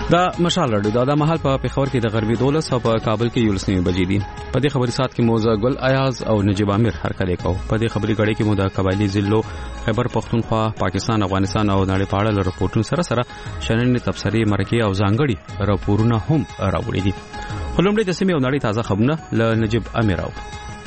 دا مشال راډیو دا مهال په پیښور کې د غربي 12 او په کابل کې 11 بجې دي. په دې خبري سات کې موزه ګل ایاز او نجیب امیر هرکلی کو. په دې خبري غړي کې مو د قبایلی ضلعو خیبر پختونخوا، پاکستان، افغانستان او نړۍ په اړه راپورټونه سره شننې تبصرې مرکه او ځانګړي راپورونه هم راوړي دي. خلومړي د سیمې او نړۍ تازه خبرونه ل نجیب امیر او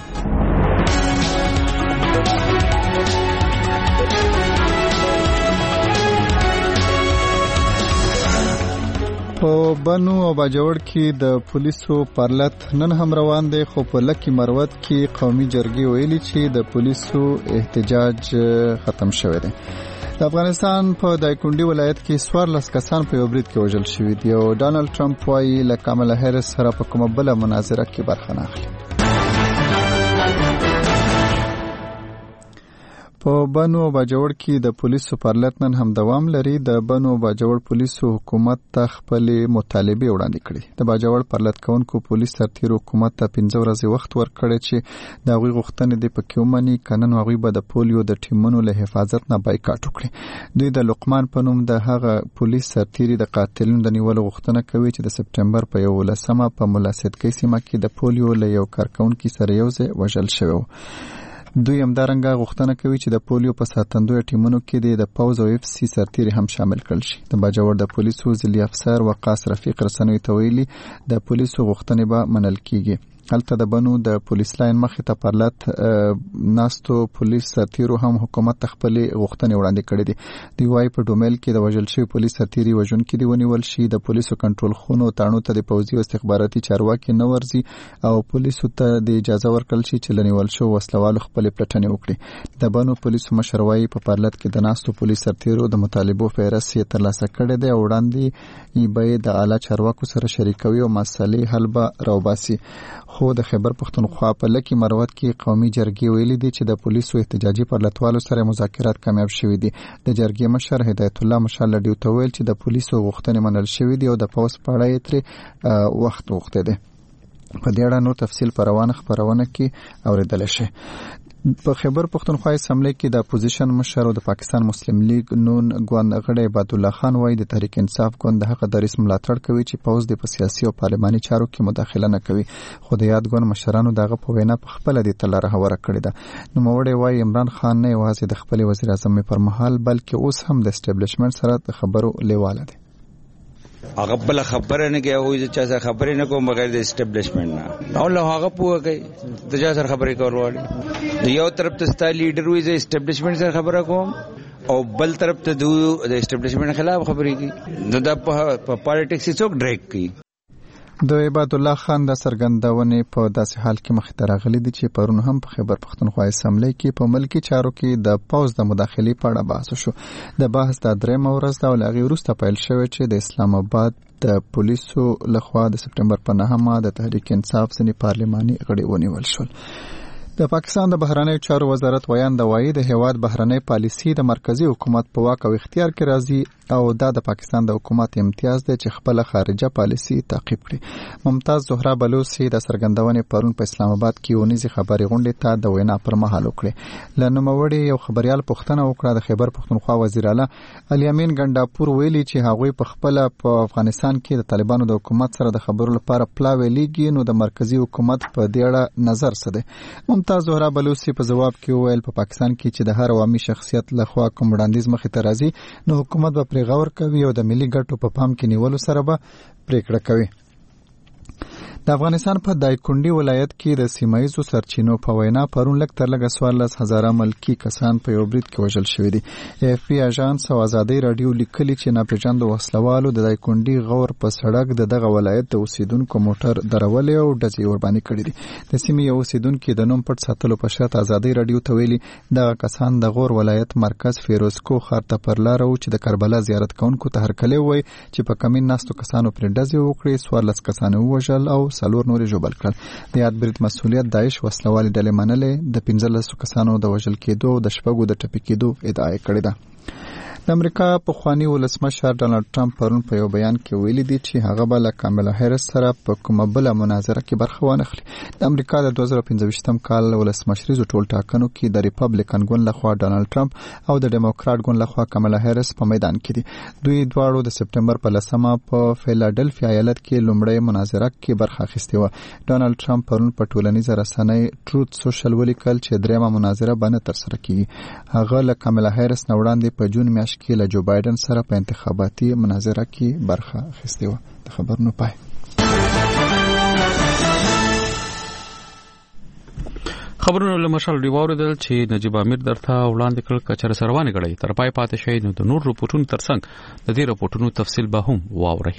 په بنو او باجوړ کې د پولیسو پرلط نن هم روان دی، خو په لکه مروت کې قومي جرګې ویلي چې د پولیسو احتجاج ختم شوی دی. د افغانستان په دایکنډي ولایت کې 14 کسان په یو برید کې وژل شوي دي او ډانلډ ټرمپ وايي له کاملا هریس سره په کومه بل مناظره کې برخه نه اخلي. په بنو او باجوړ کې د پولیسو پرلط نن هم دوام لري. د بنو او باجوړ پولیسو حکومت ته خپل مطالبه وړاندې کړې. د باجوړ پرلط کوونکو پولیس ترتیر حکومت ته 15 ورځې وخت ورکړی چې د غوي غوښتنې د پکې ومني، کنن هغه به د پولیو د ټیمونو له حفاظت نه بایکاټ وکړي. دوی د لقمان په نوم د هغه پولیس سرتیری د قاتلونو د نیولو غوښتنه کوي چې د سپټمبر په 11مه په مولا صدقی سیمه کې د پولیو له یو کارکونکو سره یوځای وژل شوی. دوی همدارنګه غوښتنه کوي چې د پولیو په ساتندوی ټیمونو کې د پاوز او اف سی سرتیری هم شامل کړل شي. د باجوړ د پولیسو ځلی افسر وقاص رفیق رسنوي ته ویلي د پولیسو غوښتنې به منل کیږي. هلته د بنو د پولیس لاین مخې ته پرلط ناستو پولیس سرتیرو هم حکومت خپل غوښتنې وړاندې کړې دي. دی وايي په ډومل کې د وژل شوی پولیس سرتیری وژونکي دی ونیول شي، د پولیسو کنټرول خونو تاڼو ته د پوځي او استخباراتي چارواکي نه ورزي او پولیسو ته د اجازه ورکړل شي چې لنیول شو وسلوالو خپل پلټنې وکړي. د بنو پولیسو مشر وايي په پرلط کې د ناستو پولیس سرتیرو د مطالبو فهرست یې ترلاسه کړی دی او وړاندې یې به د اعلی چارواکو سره شریکوي او مسلې حل به راوباسي. خو د خیبر پختونخوا په لکه مروت کې قومي جرګې ویلي دي چې د پولیسو احتجاجي پرلطوالو سره مذاکرات کامیاب شوي دي. د جرګې مشر هدایت الله مشال لډیو ته ویل چې د پولیسو غوښتنې منل شوي دي او د پوس په اړه یې تر وخت غوښته دي. په دې اړه نو تفصیل په روانه خبرونه کې اوریدل شي. په خیبر پختونخوا اسمبلی کې د اپوزیشن مشر او د پاکستان مسلم لیگ نون ګوند غړی عبد الله خان وايي د تحریک انصاف ګوند هغه دریس ملاتړ کوي چې پوز د سیاسي او پارلماني چارو کې مداخله نه کوي. خو د یاد ګوند مشرانو دغه په وینا په خپل د تلاره هوره کړی ده. نو موړی وايي عمران خان نه یوازې د خپل وزیر اعظم پر مهال بلکې اوس هم د اسټابلیشمنت سره د خبرو لیواله دي. هغه بل خبره نه کوي او چې څه خبرې نه کوم بغیر د اسټابلیشمنت نه او له هغه پوهه کوي د چا سره خبرې کول وړي. د یو طرف ته ستا لیډر وي د اسټابلیشمنت سره خبره کوم او بل طرف ته د اسټابلیشمنت خلاف خبرې کوي. د په پالیټکس څوک ډریک کوي. د عبد الله خان د سرګندونې په داسې حال کې مخې ته راغلي دي چې پرون هم په خیبر پختونخوا اسمبلی کې په ملکی چارو کې د پوز د مداخلې په اړه بحث شو. د بحث د درېمه ورځ د ولغې وروسته پیل شوی چې د اسلام آباد د پولیسو لخوا د سپټمبر په 9مه د تحریک انصاف ځینې پارلماني غړي ونیول شول. د پاکستان د بهرنیو چارو وزارت ویان د وایي د هیواد بهرنی پالیسي د مرکزی حکومت په واک او اختیار کې راځي او دا د پاکستان د حکومت امتیاز دی چې خپل خارجه پالیسي تعقیب کړي. ممتاز زهرا بلوچي د سرګندونې پرون په اسلام آباد کې ونیزي خبري غونډې ته د وینا پر مهال وکړي. لنوموړي یو خبريال پوښتنه وکړه د خیبر پختونخوا وزیر اعلی الیامین ګنداپور ویلي چې هغوی په خپل په افغانستان کې د طالبانو د حکومت سره د خبرو لپاره پلاوي لیږي، نو د مرکزی حکومت په دې اړه نظر څه دی. ممتاز زهرا بلوچي په جواب کې وویل په پاکستان کې چې د هر عوامي شخصیت لخوا کوم وړاندیز مخې ته راځي نو حکومت به پرې غور کوي او د ملي ګټو په پام کې نیولو سره به پریکړه کوي. د افغانستان په دایکنډي ولایت کې د سیمایزو سرچینو په وینا پرون لږ تر لږه 14,000 ملکی کسان په یو برید کې وژل شوي دي. اف پی اژانس او ازادي رادیو لیکلي چې ناپېژاندو وسلوالو د دایکنډي غور په سړک دغه ولایت د اوسیدونکو موټر درولې او ډزې ورباندې کړې دي. د سیمې یو اوسیدونکو د نوم پټ ساتلو په شرط ازادي رادیو ته ویلي دغه کسان د غور ولایت مرکز فیروزکو ښار ته پر لار او چې د کربلا زیارت کوونکو ته هرکلی وایي چې په کمین ناستو کسانو پر ډزې وکړي. 14 کسان ووژل او 4 نور جوړ کړل. د یاد برید مسؤلیت داعش وسلوالي ډلې منلې د 15 کسانو د وژل کېدو او د شپږو د ټپي کېدو ادعا کړې ده. د امریکا پخوانی ولسمشر ډانلډ ټرمپ پرون په یو بیان کې ویلي دی چې هغه به له کاملا هریس سره په کومه بل مناظره کې برخه وانخلي. د امریکا د 2015 کال ولسمشریزو ټول ټاکنو کې د ریپبلیکن ګوند لخوا ډانلډ ټرمپ او د ډیموکرات ګوند لخوا کاملا هریس په میدان کې دي. دوی دواړو د سپټمبر په 10 په فیلادلفیا ایالت کې لومړی مناظره کې برخه اخیستې و. ډانلډ ټرمپ پرون په ټولنیزه رسنۍ ټروت سوشل ولیکل چې درېمه مناظره به نه ترسره کیږي. هغه له کاملا هریس نه وړاندې په جون میاشت کې له جو بایدن سره په انتخاباتي مناظره کې برخه اخیستې و. د خبرونو پای. خبرونه له مشال ریواردل چې نجیب امیر درته وړاندې کړ کچر سروانه غړي تر پای پاتې شي نو د نور رپورټونو ترڅنګ د دې رپورټونو تفصیل به هم واوري.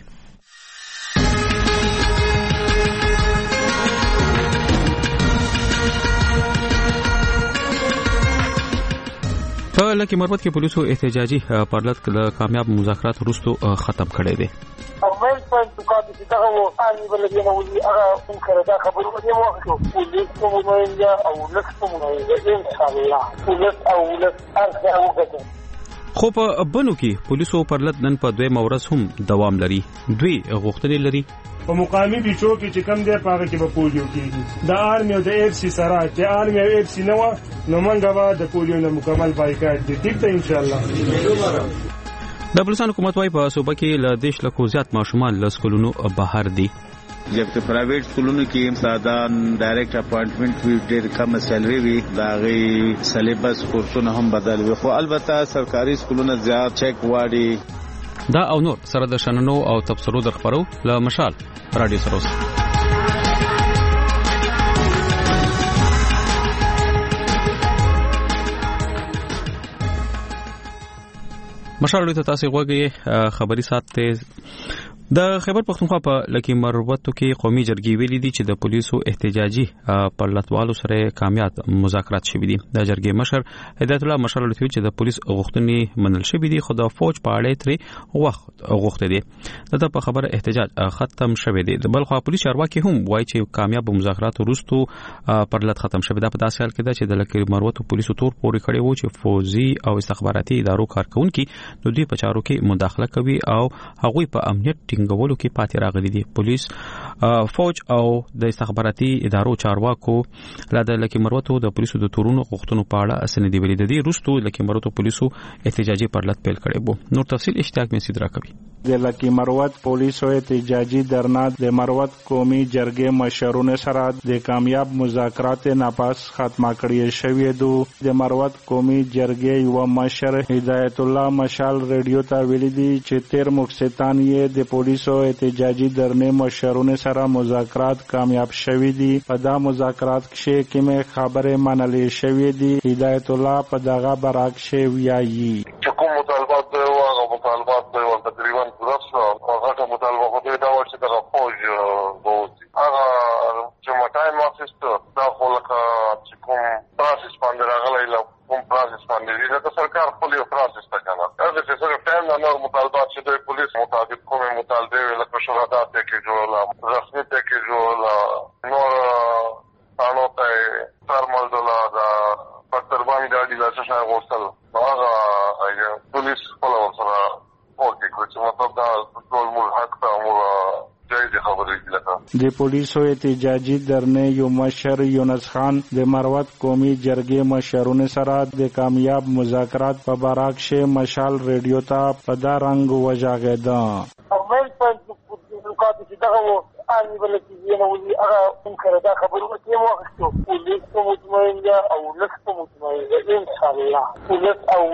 په لکه مربوط کې پولیسو احتجاجي پرلط کامیاب مذاکرات وروسته ختم کړي دي. اول په دکان کې دا وو اني بلګي نو وی هغه انکردا خبرونه دی مو پولیس کومه او لکه ان شاء الله پولیس او ارجع وګټي. خو په بنو کې پولیسو پرلط نن په دوی مورز هم دوام لري. دوی غوښتنې لري په مقامی بیچو کې چې کم دی پاره کې به پولیو کېږي. د آرمي او د اف سی سره چې آرمي او اف سی نو نو منګه به د پولیو نه مکمل بایکاټ دي. ټیک ته ان شاء الله. د بلوچستان حکومت وايي په صوبه کې له 10 لکو زیات ماشومان له سکولونو بهر دي. جبکه پرایویټ سکولونو کې سادان ډایرکټ اپاینټمنټ وی ډېر کم سیلری وی داغي سلیبس کورسونه هم بدل وي. خو البته سرکاري سکولونه زیات چیک واړي. دا او نور سره د شننو او تبصرو در خبرو له مشال رادیو سره اوس. مشال ته تاسو غوږی خبري ساتته. د خیبر پختونخوا په لکی مروتو کې قومي جرګې ویلي دي چې د پولیسو احتجاجي پرلطوالو سره کامیاب مذاکرات شوي دي. د جرګې مشر هدایت الله مشال لوي چې د پولیس غوښتنې منل شوي دي خو د فوج په اړه ترې وخت غوښته دي. د په خبره احتجاج ختم شوی دی. د بلخوا پولیس چارواکي هم وایي چې کامیاب مذاکرات وروسته پرلط ختم شوی. دا په داسې حال کې ده چې د لکی مروتو پولیسو تور پورې کړي وو چې فوزي او استخباراتي ادارو کارکونکي د دوی په چارو کې مداخله کوي او هغوی په امنیت ټینګولو کې پاتې راغلي دي. پولیس فوج او د استخباراتي ادارو چارواکو د لکی مروتو د پولیسو د تورونو غوښتنو په اړه اسنادي ویلي دي. وروسته لکی مروتو پولیسو احتجاجي پرلط پیل کړي وو. نور تفصیل اشتیاق می سیدرا کوي. د لکی مروت پولیسو احتجاجي درنا د مروت قومي جرګې مشرونه سره د کامیاب مذاکرات ناپاس ختمه کړی شوی دو. د مروت قومي جرګې یو مشر هدایت الله مشال ریډیو ته ویلي دي چې 13 مقصدان یې د پولیسو احتجاجي درنې مشرونه سره مذاکرات کامیاب شوی دي. په دا مذاکرات کې کومه خبره منلې شوی دي. هدایت الله په دغه برعکس ویایي چې کوم مطالبات دی هغه مطالبات دی تقریبا پوره شو. هغه مطالبه خو دا و چې د فوج ووځي. هغه چې مټای ماخست دا خو لکه چې کوم پروسس باندې راغلی له کوم پروسس باندې چې سرکار خپل یو پروسس ته کنه. هغه چې سره ټایم نه نور مطالبات چې د پولیس مطابق کومه مطالبه لکه شهدا ته کې جوړه رسمي ته کې جوړه نور قانون ته ترمل دولا دا پتربان ګاډي لا څه غوښتل هغه پولیس خپل سره ورته کوي چې مطلب دا ټول مول حق ته مو جایز خبرې لکه د پولیسو احتجاجي درنې یو مشر یونس خان د مروت قومي جرګې مشرونه سره د کامیاب مذاکرات په باره کې مشال ریډیو ته په دا رنګ وژغېده. اول په دکان کې دا وو اني بلګي نو وی هغه انکردا خبرونه دی مو پولیس کومه او لکه ان شاء الله پولیس او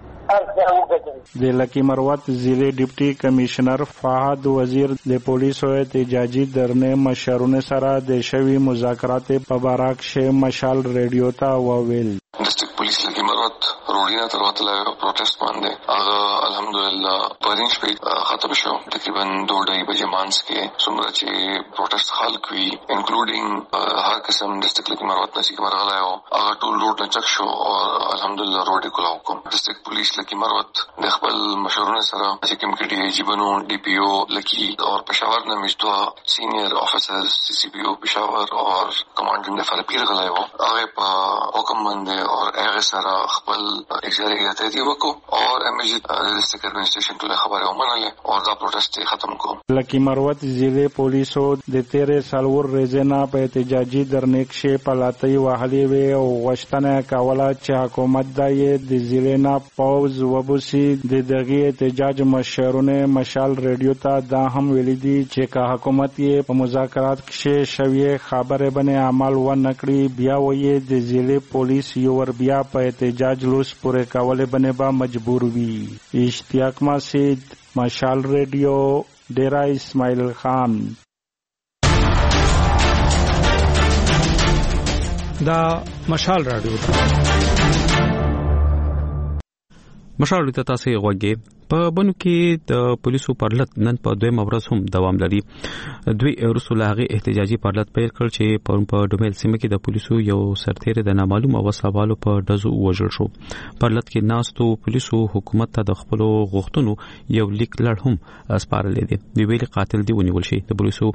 د لکی مروت ضلع ډیپټي کمشنر فهد وزیر د پولیسو احتجاجي درنې مشرونه سره د شوی مذاکرات په باره کې مشال ریډیو ته وویل. ډسټریکټ پولیس لکی مروت روډینا تر وته پروټیسټ باندې هغه الحمدلله پرین شپې ختم شو. تقریبا 2:30 بجې مانس کې څومره چې پروټیسټ خلک وي انکلوډینګ هر قسم ډسټریکټ لکی مروت نشي مرغله او هغه ټول روډ نه چک شو او الحمدلله روډ کولاو کوم. ډسټریکټ پولیس لکی مروت د خپل مشرونه سره چې کوم کې ډي جی بنو ډي پی او لکی او پېښور نه مشتوا سینیئر افیسر سی سی پی او پېښور او کمانډینګ د فلپیر غلایو هغه په حکم باندې او هغه سره خپل اجازه دی وکړو او امیجیټ ډسټرکټ ایڈمنسټریشن ټول خبره ومنله او دا پروتست ختم کو. لکی مروت ضلع پولیسو د 13 سالور ریزنا په احتجاجي درنکشه پلاتی وهلي وی او غشتنه کوله چې حکومت دای د ضلع پوز وبوسی د دغه احتجاج مشرونه مشال ریډیو ته دا هم ویلي دي چې کا حکومت یې په مذاکرات کې شوی خبره باندې عمل و نکړي بیا وې د ضلع پولیس یو ور بیا په احتجاج لوس پورې کول باندې با مجبور وي. اشتیاق مسجد مشال ریډیو ډیرا اسماعیل خان. دا مشال رادیو مشال رادیو ته تاسو غوږی په بنو کې د پولیسو پرلط نن په دویم ورځ هم دوام لري. دوی رسول هغه احتجاجي پرلط پیل کړ چې په ډومل سیمه کې د پولیسو یو سرتیر د نامعلومه وسلوالو په دزو وژل شو. پرلط کې ناستو پولیسو حکومت ته د خپل غوښتنو یو لیک لړ هم سپارل دي. دوی ویلي قاتل دی ونیول شي. د پولیسو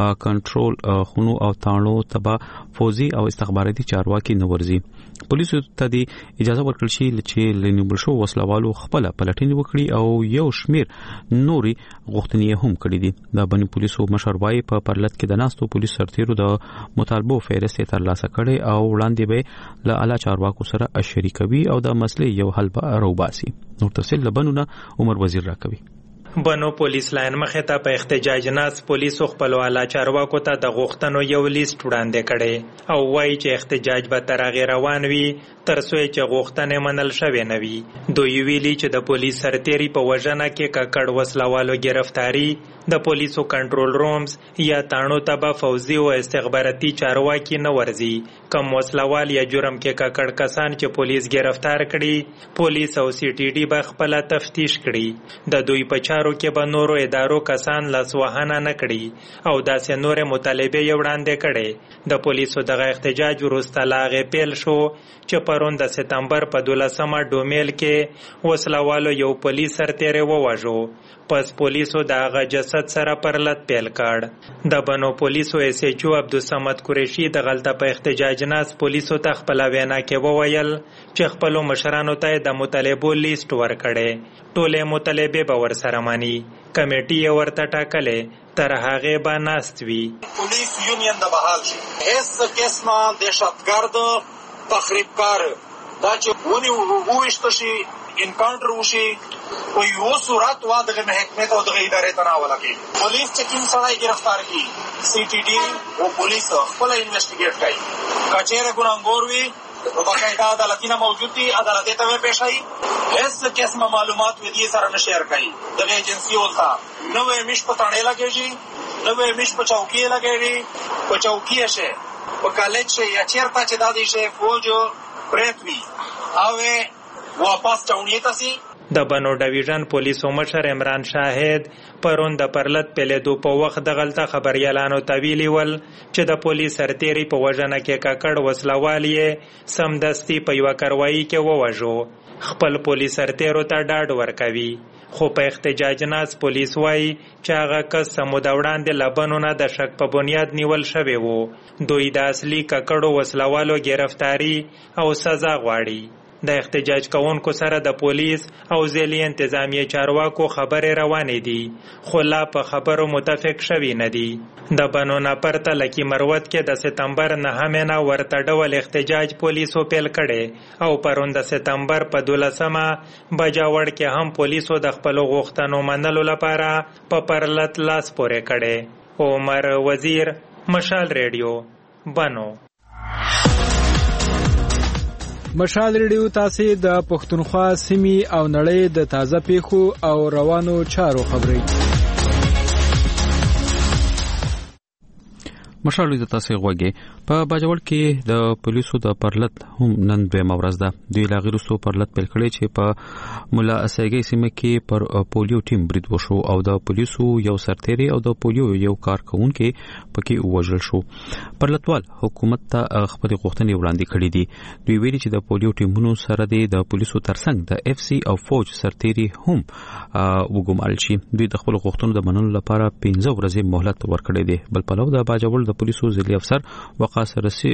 کنټرول خونو او تانړو تبا فوزي او استخباراتي چارواکي نورزي. پولیسو ته دی اجازه ورکړل شي چې لنیول شو وسلوالو خپل پلټنې وکړي او یو شمیر نوري غوښتنې هم کړې دي. د بني پولیسو مشر وايي په پرلط کې د ناستو پولیس سرتیرو د مطالبو فهرست ترلاسه کړي او وړاندې به له اعلی چارواکو سره شریکوي او د مسلې یو حل به راوباسي. نور تفصیل لبنونه عمر وزیر راکوي. بنو پولیس لاین مخه ته په احتجاج ناس پولیسو خپل والا چارواکو ته د غوښتنو یو لیست وړاندې کړي او وایي چې احتجاج به تر هغه روان وي تر څو چې غوښتنې منل شوي نه وي. دوی ویلي چې د پولیس سرتیري په وژنه کې ککړ وسلوالو گرفتاری د پولیسو کنټرول رومز یا تانو ته به فوزي او استخباراتي چارواکي نه ورزي. کم وسلوال یا جرم کې ککړ کسان چې پولیس گرفتار کړي پولیس او سی ټي ډي به خپل تفتیش کړي. د دوی په چارو کې به نورو ادارو کسان لاسوهانه نه کړي او داسې نور مطالبه یې وړاندې کړي. د پولیسو دغه احتجاج وروسته لاغې پیل شو چې پرون د سپتمبر په 12مه ډومیل کې وسلوالو یو پولیس سرتیری وواژو. پس پولیسو د هغه جسد سره پرلط پیل کړ. د بنو پولیسو اس ایچ او عبدالصمد قریشي د غلطه په احتجاج ناس پولیسو ته خپل وینا کې وویل چې خپل مشرانو ته د مطالبو لیست ورکړي. ټولې مطالبه به ورسره مانی. کمیټي ورته ټاکلې تر هغه به ناست وي. پولیس یونین د بحال شي. هیڅ قسمه دهشتګرد تخریبکار دا چې ونی وویشت شي انکاونټر وشي په یو صورت وا دغه محکمه او دغه ادارې تناول کوي. پولیس چې کوم سړی گرفتار کی سی ټي ډي او پولیس خپل انویسټیګیټ کوي. کچېره ګناهګار وي او باقاعده عدالتونه موجود دي عدالت ته پیښ شي. هیڅ قسمه معلومات ودی سره نه شیر کوي. د ایجنسی ولتا نوې مش په تاړه لګیږي نوې مش په چوکۍ لګیږي په چوکۍ شه په کالج شه یا چیرته چې د دې شه فوج پریتوي او واپس چاونی تاسي. د بنو ډیویژن پولیسو مشر عمران شاهد پرون د پرلط پیلېدو په وخت د غلطه خبريالانو تویلی ول چې د پولیس سرتیری په وژنه کې ککړ وسلوالي سمدستي په یو کاروایی کې ووژو. خپل پولیس سرتیرو ته ډاډ ورکوي. خو په احتجاج ناس پولیس وایي چې هغه کس سموده وړاندې لبنونه د شک په بنیاد نیول شوی وو. دوی د اصلي ککړو وسلوالو گرفتاری او سزا غواړي. د احتجاج کوونکو سره د پولیس او ځلي انتظامیه چارواکو خبرې روانې دي خو لا په خبرو متفق شوي نه دي. د بنو نپرته لکی مروت کې د سپتمبر 9 ورته ډول احتجاج پولیسو پیل کړي او پرون د سپتمبر په 12مه بجاوړ کې هم پولیسو د خپل غوښتنو منلو لپاره په پرلط لاس پورې کړي. عمر وزیر مشال ریډیو بنو. مشال ریډیو تاسو د پښتونخوا سیمې او نړۍ د تازه پیښو او روانو چارو خبري. مشال د تاسو غوږی په باجوړ کې د پولیسو د پرلط هم نن دویم ورځ ده. دوی لاغیرسو پرلط پیل کړي چې په مولا اسایګي سیمه کې پر پولیو ټیم برید وشو او د پولیسو یو سرتیری او د پولیو یو کارکونکو پکې وژل شو. پرلطوال حکومت ته خپل غوښتنې وړاندې کړې دي. دوی ویلي چې د پولیو ټیمونو سره د پولیسو ترڅنګ د اف سی او فوج سرتیری هم وګمال شي. دوی د خپل غوښتنو د منلو لپاره 15 ورځې مهلت ورکړي دي. بل پلو د باجوړ د پولیسو ضلعي افسر وقاص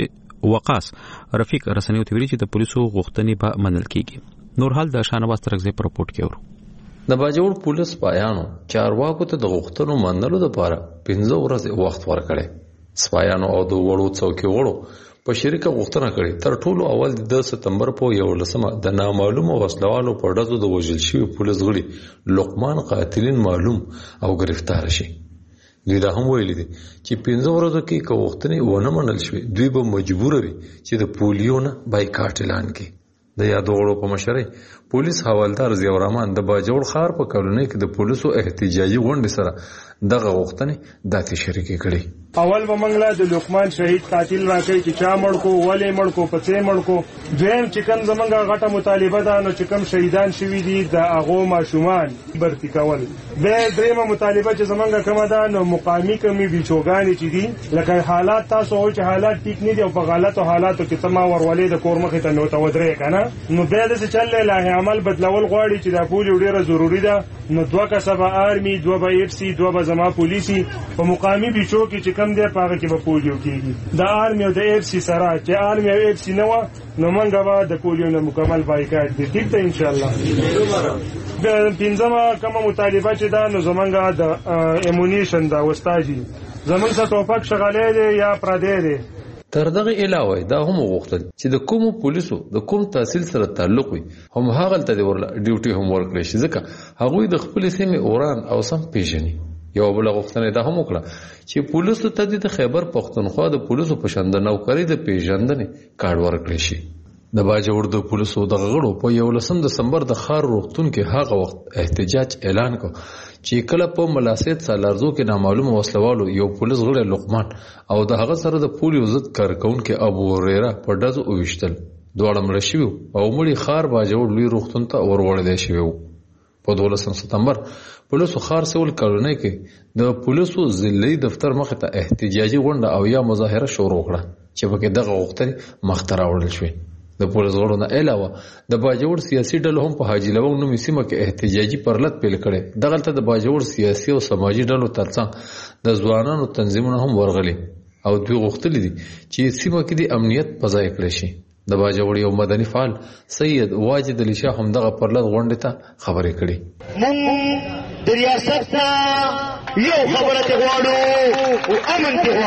وقاص رفیق رسنیو ته ویلي چې د پولیسو غوښتنې به منل کیږي. نور حال د شانواز ترغزي پر رپورت کې ورو. د باجوړ پولیس پایانو چارواکو ته د غوښتنو منلو لپاره 15 ورځې وخت ورکړي. سپایانو او د وړو څوکۍ وړو په شریکه غوښتنه کړې تر ټولو اول د سپتمبر په 11 د نامعلومه وسلوالو په ډزو د وژل شوي پولیس غړي لقمان قاتلین معلوم او گرفتار شي. دوی دا هم ویلي دي چې 15 ورځو کې که غوښتنې ونه منل شوې دوی به مجبور وي چې د پولیو نه بایکاټ اعلان کړي. د یادو غړو په مشرۍ پولیس حوالدار ضیاء الرحمن د باجوړ ښار په کلونۍ کې د پولیسو احتجاجي غونډې سره دغه غوښتنې داتې شریکې کړي. اول به منګله د لقمان شهید قاتل راکړي چې چا مړ کو ولې مړ کو پڅې مړ کو. دویم چې کوم زمونږ غټه مطالبه ده نو چې کوم شهیدان شوي دي د هغو ماشومان برتي کول. بیا دریمه مطالبه چې زمونږ کومه ده نو مقامي کمې بیچوګانې چې دي لکه حالات تاسو او چې حالات ټیک نه دي او په غلطو حالاتو کې تما ورولې د کور مخې ته نو ته ودرې کنه نو بیا داسې چل له عمل بدلول غواړي چې دا پولیو ډیره ضروری ده. نو 2 کسبه آرمي 2 به اف سی 2 به زما پولیسي په مقامي بیچو کې چې کم دی پاغه کې به پولیو کېږي. د آرمي او د اف سی سره چې آرمي او اف سی نه و نو منګه به د پولیو نه مکمل بایکاټ دي. ټیک ته ان شاء الله. د 15 کومه مطالبه چې دا نو زمونږ د امونیشن دا وستاجي زمونږ څخه ټوپک شغالې دي یا پردې دي. تر دغه علاوه دا هم وغوښتل چې د کومو پولیسو د کوم تحصیل سره تعلق وي هم هغه ته ورله ډیوټي هم ورکړي شي ځکه هغوی د خپل سیمې اوران او سم پیژني. یو بل غوښتنه دا هم وکړه چې پولیسو ته د خیبر پښتونخوا د پولیسو په شان د نوکری د پیژندنې کارت ورکړي شي. د باجوړ د پولیسو د غړو په 11 دسمبر د خار روغتون کې هغه وخت احتجاج اعلان کو چې کله په ملاسیت سالارزو کې نامعلومه وسلوالو یو پولیس غړی لقمان او د هغه سره د پولیو ضد کارکونکو ابو هريره په ډزو وویشتل. دواړه مړه شوي او مړي خار باجوړ لوی روغتون ته وروړل شوي وو. په 12 سپتمبر پولیسو خار سول کالونۍ کې د پولیسو ضلعي دفتر مخې ته احتجاجي غونډه او یا مظاهره شروع کړه چې پکې دغه غوښتنې مخته راوړل شوې. د پولیس غړو نه علاوه د باجوړ سیاسي ډلو هم په حاجي لونګ نومي سیمه کې احتجاجي پرلط پیل کړي. دغلته د باجوړ سیاسي او سماجي ډلو ترڅنګ د ځوانانو تنظیمونه هم ورغلي او دوی غوښتل دي چې سیمه کې د امنیت په ځای کړی شي. د باجوړ یو مدني فعال سید واجد علي شاه هم دغه پرلط غونډې ته خبرې کړي. مونږ د ریاست یو خبره ته غواړو او امن ته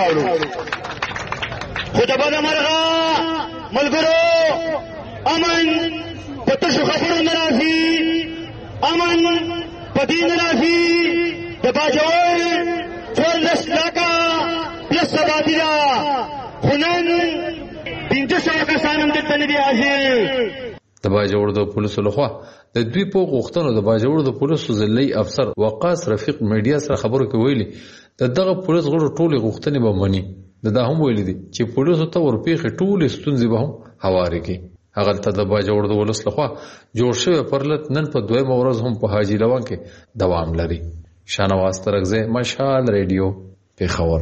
غواړو خو د بده مرغه ملګرو امن په تشو خبرو نه راځي. امن په دې نه راځي د باجوړ 14 لکه پلس آبادي ده خو نن 1500 کسان هم دلته نه دي حاضر. د باجوړ د پولیسو لخوا د دوی په غوښتنو د باجوړ د پولیسو ضلعي افسر وقاص رفیق میډیا سره خبرو کې ویلي دغه پولیس غړو ټولې غوښتنې به مني. دا هم ویلي دي چې پولیسو ته ورپېښې ټولې ستونزې به هم هوارې کړي. هغلته د باجوړ د ولس لخوا جوړ شوی پرلط نن په 2 ورځ هم په حاجي لونګ کې دوام لري. شانواز ترغزي مشال ریډیو پیښور.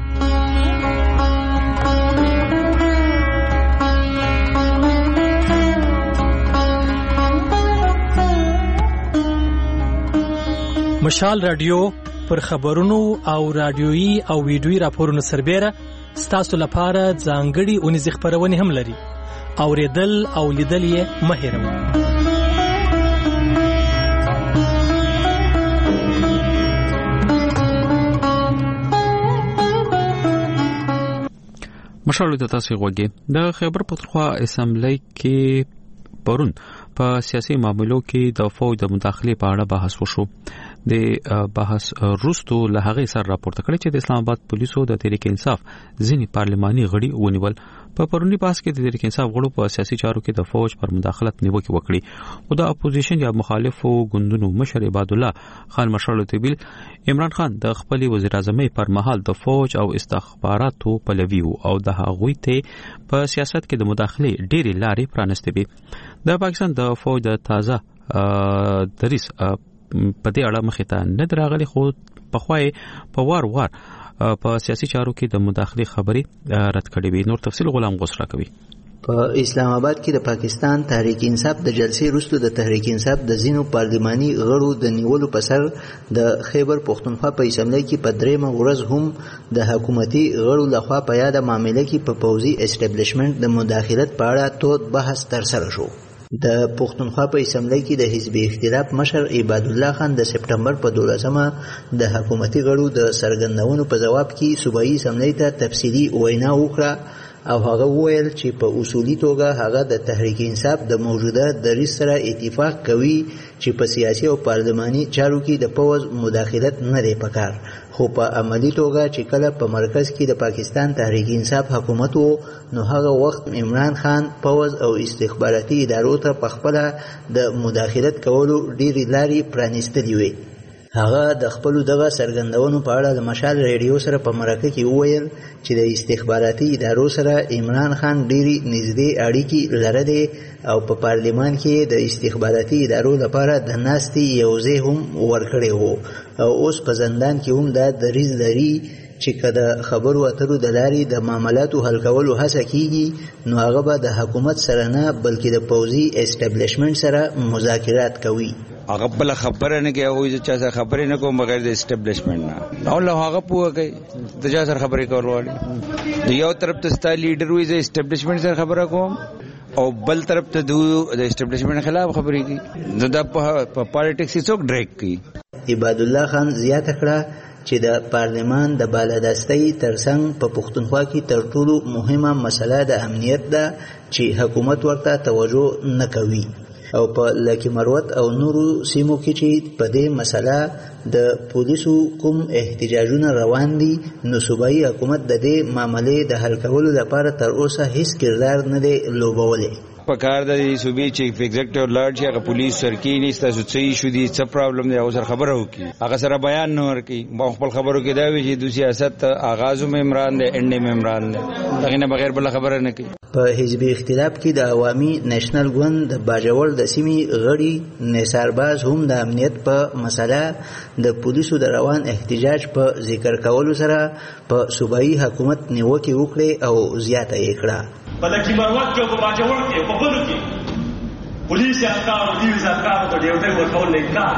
مشال رادیو پر خبرونو او رادیويي او ویډیويي راپورونو سربېره ستاسو لپاره ځانګړي اونیزې خبرونه هم لري. اوریدل او لیدل یې مه هېروئ. مشال د تاسو غوږی د خیبر پختونخوا اسمبلی کې پرون په سیاسي معاملو کې د فوج د مداخلې په اړه بحث وشو. د بحث وروسته له هغه سره راپورته کړی چې د اسلام آباد پولیسو د تحریک انصاف ځینی پارلماني غړي ونیول. په پرونی بحث کې د تحریک انصاف غړو په سیاسي چارو کې د فوج پر مداخلت نیوکه وکړي او د اپوزیشن یا مخالفو ګوندونو مشر عباد الله خان مشال تبیل عمران خان د خپل وزیر اعظم پر مهال د فوج او استخباراتو پلوي او د هغوی ته په سیاست کې د مداخله ډېری لارې پرانستې وي. د پاکستان د فوج د تازه دریس په دې اړه مخې ته نه دراغلي خو په خوای په وار په سیاسي چارو کې د مداخله خبري رد کړې وي. نور تفصیل غلام غوسره کوي. په اسلام آباد کې د پاکستان تحریک انصاف د جلسې وروسته د تحریک انصاف د ځینو پارلماني غړو د نیولو په سر د خیبر پښتونخوا په اسمبلی کې په درېمه ورځ هم د حکومتي غړو لخوا په یاده معامله کې په پوځي اسټابلیشمنټ د مداخلت په اړه تود بحث ترسره شو. د پښتونخوا په اسمبلی کې د حزب اختلاف مشر عباد الله خان د سپټمبر په 12مه د حکومتي غړو د څرګندونو په جواب کې صوبایي اسمبلی ته تفصیلي وینا وکړه او هغه وویل چې په اصولي توګه هغه د تحریک انصاف د موجوده دریځ سره اتفاق کوي چې په سیاسي او پارلماني چارو کې د پوځ مداخلت نه دی پکار، خو په عملی توګه چې کله په مرکز کې د پاکستان تحریک انصاف حکومت وو نو هغه وخت عمران خان پوځ او استخباراتي ادارو ته په خپل د مداخلت کولو ډېری لارې پرانیستلې وي. هغه د خپل دغه څرګندونو په اړه د مشال ریډیو سره په مرکه کې وویل چې د استخباراتي ادارو سره عمران خان ډېری نږدې اړیکې لرلې او په پارلمان کې د استخباراتي ادارو لپاره د ناستې یو ځای هم ورکړی وو او اوس په زندان کې هم دا دریځ لري چې کله خبرو اترو د لارې د معاملاتو حل کولو هڅه کیږي نو هغه به د حکومت سره نه بلکې د پوځي اسټابلیشمنټ سره مذاکرات کوي. هغه بل خبره نه کوي او چې چا سره خبرې نه کوم بغیر د اسټابلیشمنټ نه نو له هغه پوهه کوي د چا سره خبرې کول غواړي. د یو طرف ته ستا لیډر وي د اسټابلیشمنټ سره خبره کوم او بل طرف ته د اسټابلیشمنټ خلاف خبرې کوي. دا په پالیټکس کې څوک ډریک کوي. عباد الله خان زیاته کړه چې د پارلمان د بالادستۍ ترڅنګ په پښتونخوا کې تر ټولو مهمه مسله د امنیت ده چې حکومت ورته توجه نه کوي او په لکه مروت او نورو سیمو کې چې په دې مسله د پولیسو کوم احتجاجونه روان دي نو صوبایي حکومت د دې معاملې د حل کولو لپاره تر اوسه هیڅ کردار نه دی لوبولی. په کار د صوبې چیف ایگزیکټیو لاړ شي هغه پولیس سرکی نشته څه شو دي څه پرابلم دی او سره خبره وکي هغه سره بیان نه ورکي په خپل خبرو کې دا وی چې د سیاست آغاز هم عمران دی انډ هم عمران دی دغه نه بغیر بل خبره نه کوي. په حزب اختلاف کې د عوامي نېشنل ګوند د باجوړ د سیمې غړي نثار باز هم د امنیت په مسله د پولیسو د روان احتجاج په ذکر کولو سره په صوبایي حکومت نیوکه وکړي او زیاته یې کړه. بلکې مروت کې په باجوړ کې په بلو کې پولیس احکام او دیو ځکارو ته ډیوټي ورکول نه انکار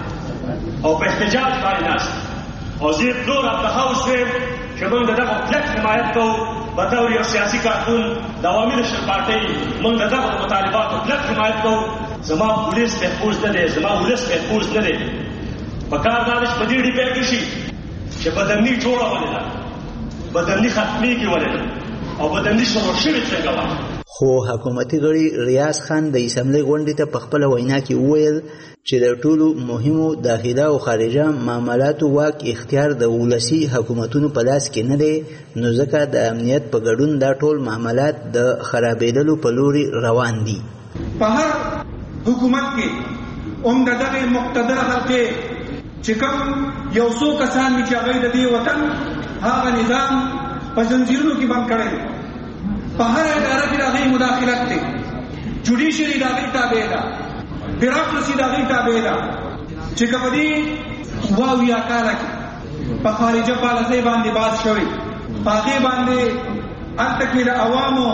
کړی او په احتجاج باندې ناست او زه فلور اف د هاوس چې موږ دغه کلک حمایت کوو په تور یو سیاسي کارکون د عوامي نشل پارټي موږ دغه مطالباتو کلک حمایت کوو. زما پولیس محفوظ نه دی، زما ولس محفوظ نه دی. په کار دا چې په دې ډیپې کې شي چې بدني جوړه ولې بدني ختمي کې ولې او بدني شروع شوی څنګه. خو حکومتي غړي ریاض خان د اسمبلی غونډې ته په خپل وینا کې وویل چې د ټولو مهمو داخله او خارجه معاملاتو واک اختیار د ولسی حکومتونو په لاس کې نه دی نو ځکه د امنیت په ګډون دا ټول معاملات د خرابېدلو په لوري روان دي. په هر حکومت کې دغه مقتدر خلک چې کوم یو څو کسان چې هغه د دې وطن هغه نظام په زنجیرونو کې بند کړي په هر اداره کې راغلي مداخلت دي جوډیشري راغلي تابع ده بیروکراسي راغلي تابع ده چې کبدي واو یا کاله په خارجه پالیسي باندې باز شوی پاګې باندې انتکې د عوامو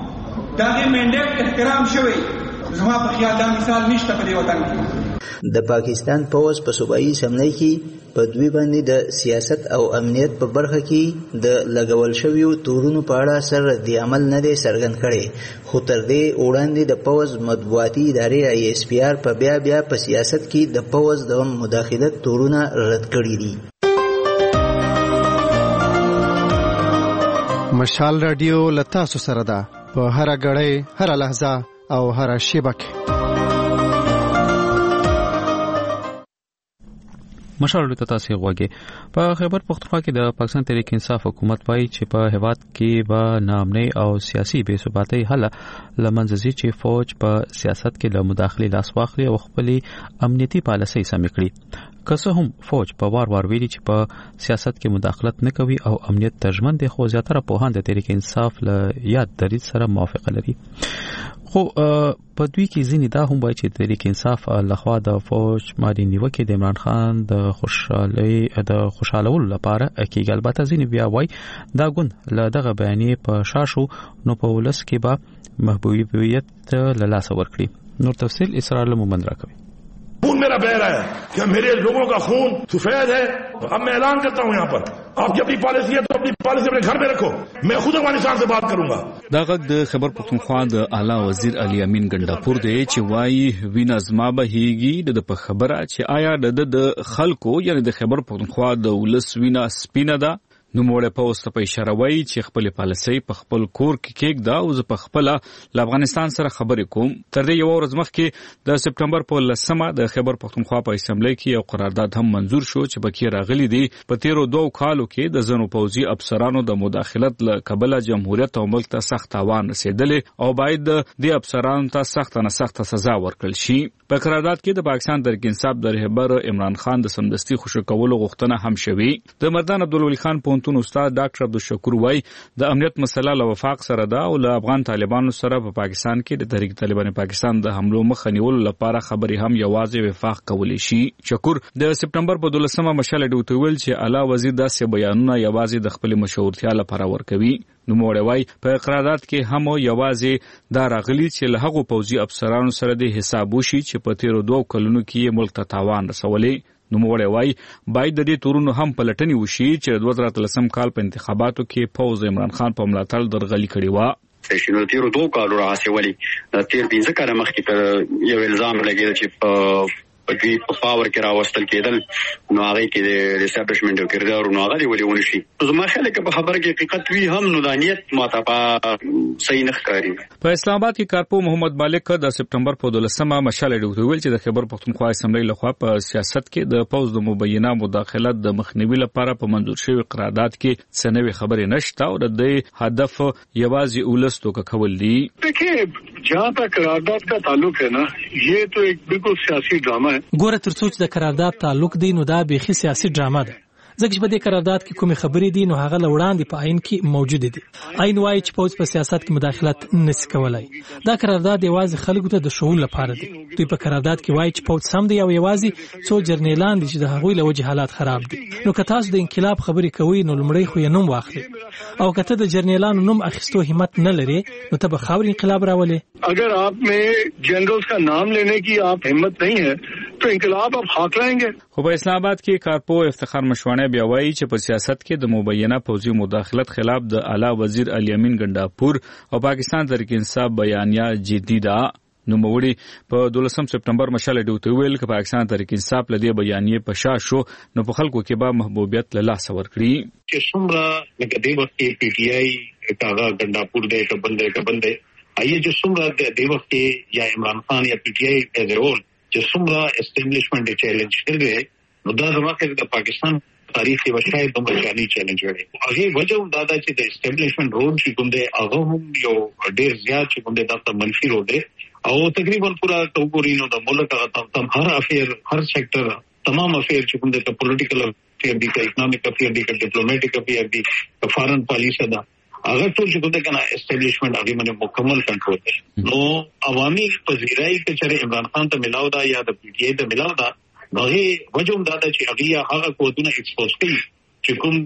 دغه منډیټ احترام شوی. زما په خیال دا مثال نشته په دې وطن کې. د پاکستان پوځ په صوبایي اسمبلی کې په دوی باندې د سیاست او امنیت په برخه کې د لګول شویو تورونو په اړه سر د عمل نه دی څرګند کړي خو تر دې وړاندې د پوځ مطبوعاتي ادارې ISPR په بیا په سیاست کې د پوځ د مداخلت تورونه رد کړي دي. مشال رادیو لتاسو سره ده په هر غړې هر لحظه او هر شیبه کې. مشال ته تاسو غوږی په خیبر پختونخوا کې د پاکستان تحریک انصاف حکومت وايي چې په هیواد کې به ناامنۍ او سیاسي بې ثباتۍ حل لمنځي چې فوج په سیاست کې له مداخلې لاس واخلي او خپل امنیتي پالیسۍ سم کړي. که څه هم فوج په وار ویلي چې په سیاست کې مداخلت نه کوي او امنیت تضمین دي خو زیاتره پوهان د تحریک انصاف له یاد دریځ سره موافقه لري. خو په دوی کې ځینې دا هم وایي چې تحریک انصاف لخوا د فوج ماري نیوکې د عمران خان د خوشالولو لپاره کېږي. البته ځینې بیا وایي دا ګوند له دغه بیانیې په شاشو نو په ولس کې به محبوبیت له لاسه ورکړي. نور تفصیل اسرار مومند راکوي. खून मेरा बह रहा है कि मेरे लोगों का खून सफेद है. अब मैं ऐलान करता हूं यहाँ पर, आपकी अपनी पॉलिसी है तो अपनी पॉलिसी अपने घर में रखो. मैं खुद अफगानिस्तान से बात करूंगा. دا غږ د خیبر پختونخوا د اعلی وزیر علي امین ګنډاپور دی چې وایي وینا زما بهيږي د په خبره چې آیا د خلکو یعنی د خیبر پختونخوا د ولس وینا سپینه ده. نو موږ په اوسه په اشاره وایي چې خپل پالیسي په خپل کور کې کېږدا او زه په خپل ل افغانستان سره خبرې کوم. تر دې یو ورځ مخکې د سپټمبر په 10مه د خیبر پختونخوا په اسمبلی کې یو قرارداد هم منزور شو چې پکې راغلي دي په تیرو 2 کالو کې د زنو پوځي افسرانو د مداخلت له قبل جمهوریت او ملک ته سخت تاوان رسیدلې او باید د افسرانو ته سخت نه سخت سزا ورکړل شي. په قرارداد کې د پاکستان تحریک انصاف د رهبر عمران خان د سمدستي خوشی کولو غوښتنه هم شوې. د مردان عبدالولي خان پونتون استاد ډاکټر عبدالشکور وای د امنیت مسله له وفاق سره ده او له افغان طالبانو سره په پاکستان کې د تحریک طالبان پاکستان د حملو مخه نیولو لپاره خبرې هم یوازې وفاق کولی شي. شکور د سپټمبر په 12مه مشال ډوټ ویل چې اعلی وزیر داسې بیانونه یوازې د خپل مشورتیا لپاره ورکوي. نو موږ وای په قرارداد کې هم یوازې دا راغلي چې له هغو پوځي افسرانو سره د حساب وشي چې په تیرو 2 کلونو کې ملک ته تاوان رسولي. نو موږ وای باید د دې تورونو هم پلټنې وشي چې د 2013 کال په انتخاباتو کې پوز عمران خان په ملاتړ درغلي کړې و. شنو تیرو 2 کالو راځولي تیر 15 کاله مخکې پر یو الزام لګیږي چې په دوی په پاور کې راوستل کېدل نو هغه کې د ریسټابلیشمنت او کردار نو هغه دی ولې شي. زما خیال کې په خبره کې حقیقت وی هم نو دانیت ماتابه صحیح نه ښکاري. په اسلام آباد کې کارپو محمد مالک د سپټمبر په 12مه مشال ډوټ ویل چې د خیبر پختونخوا اسمبلی لخوا په سیاست کې د پوز د مبینه مداخلت د مخنیوي لپاره په منظور شوی قرارداد کې څنوي خبرې نشته او د هدف یوازې ولس توګه کول دي. देखिए जहाँ तक قرارداد का ताल्लुक है ना ये तो एक बिल्कुल सियासी ड्रामा ګوره ترڅو چې د قرارداد تعلق دی نو دا بيخي سیاسي ډرامه ده. ځکه چې په دې قرارداد کې کومې خبرې دي نو هغه لوړاندې په عین کې موجود دي. عین وایي چې پوز په سیاست کې مداخلت نشي کولای. دا قرارداد یوازې خلکو ته د شعور لپاره دی. دوی په قرارداد کې وایي چې پوز سم دی او یوازې څو جرنیلان دي چې د هغوی له وجې حالات خراب دي. نو که تاسو د انقلاب خبرې کوئ نو لمړی خو یې نوم واخلئ او که ته د جرنیلانو نوم اخیستو همت نه لري نو ته به خاور انقلاب راولې. अगर आप में जनरल्स का नाम लेने की आप हिम्मत नहीं है तो इंकलाब आप हाक लाएंगे. خو په اسلام آباد کې کارپو افتخار مشوانه بیا وایي چې په سیاست کې د مبینه پوځي مداخلت خلاف د اعلی وزیر علي امین ګنډاپور او پاکستان تحریک انصاف بیانیه جدي ده. نو موړي په 12 سپټمبر مشال ډوټ ویل چې پاکستان تحریک انصاف لدی بیانیه په شا شو نو په خلکو کې به محبوبیت له لاس ورکړي. چې څومره لکه د وخت پی ټی آی کاغه ګنډاپور دې کبل دې आइए जो सुमरा देवक के या इमरान खान या पीटीआई एज ए होल जो सुमरा एस्टेब्लिशमेंट चैलेंज कर गए मुद्दा जमा कर पाकिस्तान तारीख के वशायद दो बचानी चैलेंज हुए आगे वजह दादा ची द एस्टेब्लिशमेंट रोड ची गुंदे अगम यो डेर ज्यादा ची गुंदे दाता मंफी रोड है और तकरीबन पूरा टोकोरिनो द मुल्क का हर अफेयर हर सेक्टर तमाम अफेयर ची गुंदे का पॉलिटिकल अफेयर दी का इकोनॉमिक अफेयर दी का डिप्लोमेटिक अफेयर दी का फॉरेन पॉलिसी दा अगर तो जो कहते हैं एस्टेब्लिशमेंट आगे मैंने मुकम्मल कंट्रोल है नो अवामी पजीराई के चरे इमरान खान तो मिलाओ दा या पीटीआई तो मिलाओ दा नहे वजह दादा ची अभी हाँ को दुना एक्सपोज की चुकुम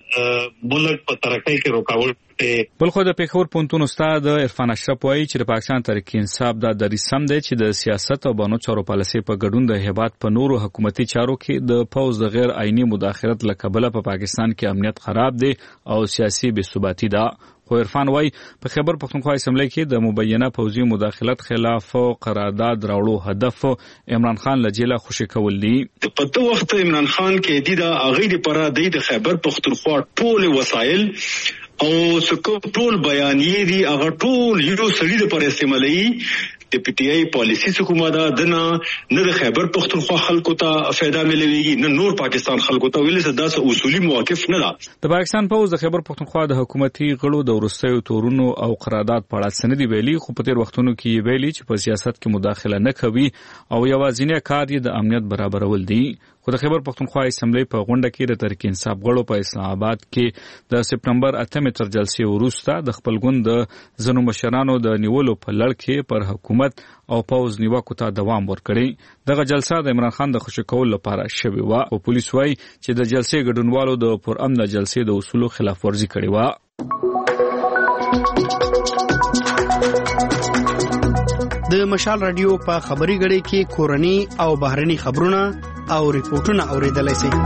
द मुल्क पर तरक्की के रुकावट بلخو د پیښور پونتون استاد عرفان اشرف وایي چې د پاکستان تحریک انصاف د دریسم دی چې د سیاست او بانو چارو پالیسي په ګډون د هیواد په نورو حکومتي چارو کې د پوز د غیر عیني مداخلت لکبله په پاکستان کې امنیت خراب دی او سیاسي بې ثباتی ده. خو عرفان وایي په خیبر پختونخوا اسمبلی کې د مبینه پوځي مداخلت خلاف قرارداد راوړو هدف عمران خان له جیله خوشی کول دي. په تو وخت عمران خان کې د اغې لپاره د خیبر پختونخوا ټول وسایل او سکو ټول بیانیې دي هغه ټول یو سړي لپاره استعمالي د پی ټی آی پالیسی څخه دا دنه نه د خیبر پختونخوا خلکو ته فائدہ ملويږي نه نور پاکستان خلکو ته ویل څه داسې اصولي مواقف نه ده. د پاکستان پوز د خیبر پختونخوا د حکومتي غړو د ورستیو تورونو او قرارداد په اړه سندې ویلي خو په تیر وختونو کې ویلي چې په سیاست کې مداخله نه کوي او یوازینی کار یې د امنیت برابرول دي. خو د خیبر پختونخوا اسمبلی په غونډه کې د تحریک انصاف غړو په اسلام آباد کې د سپتمبر 8 تر جلسې وروسته د خپل ګوند د ځینو مشرانو د نیولو په لړ کې پر حکومت او پوز نیوکو ته دوام ورکړي. دغه جلسه د عمران خان د خوشی کول لپاره شوې و او پولیس وايي چې د جلسې ګډونوالو د پرامن جلسې د اصولو خلاف ورزي کړې و. د مشال رادیو په خبري غړي کې کورني او بهرني خبرونه او ریپورتونه اوریدلای شئ.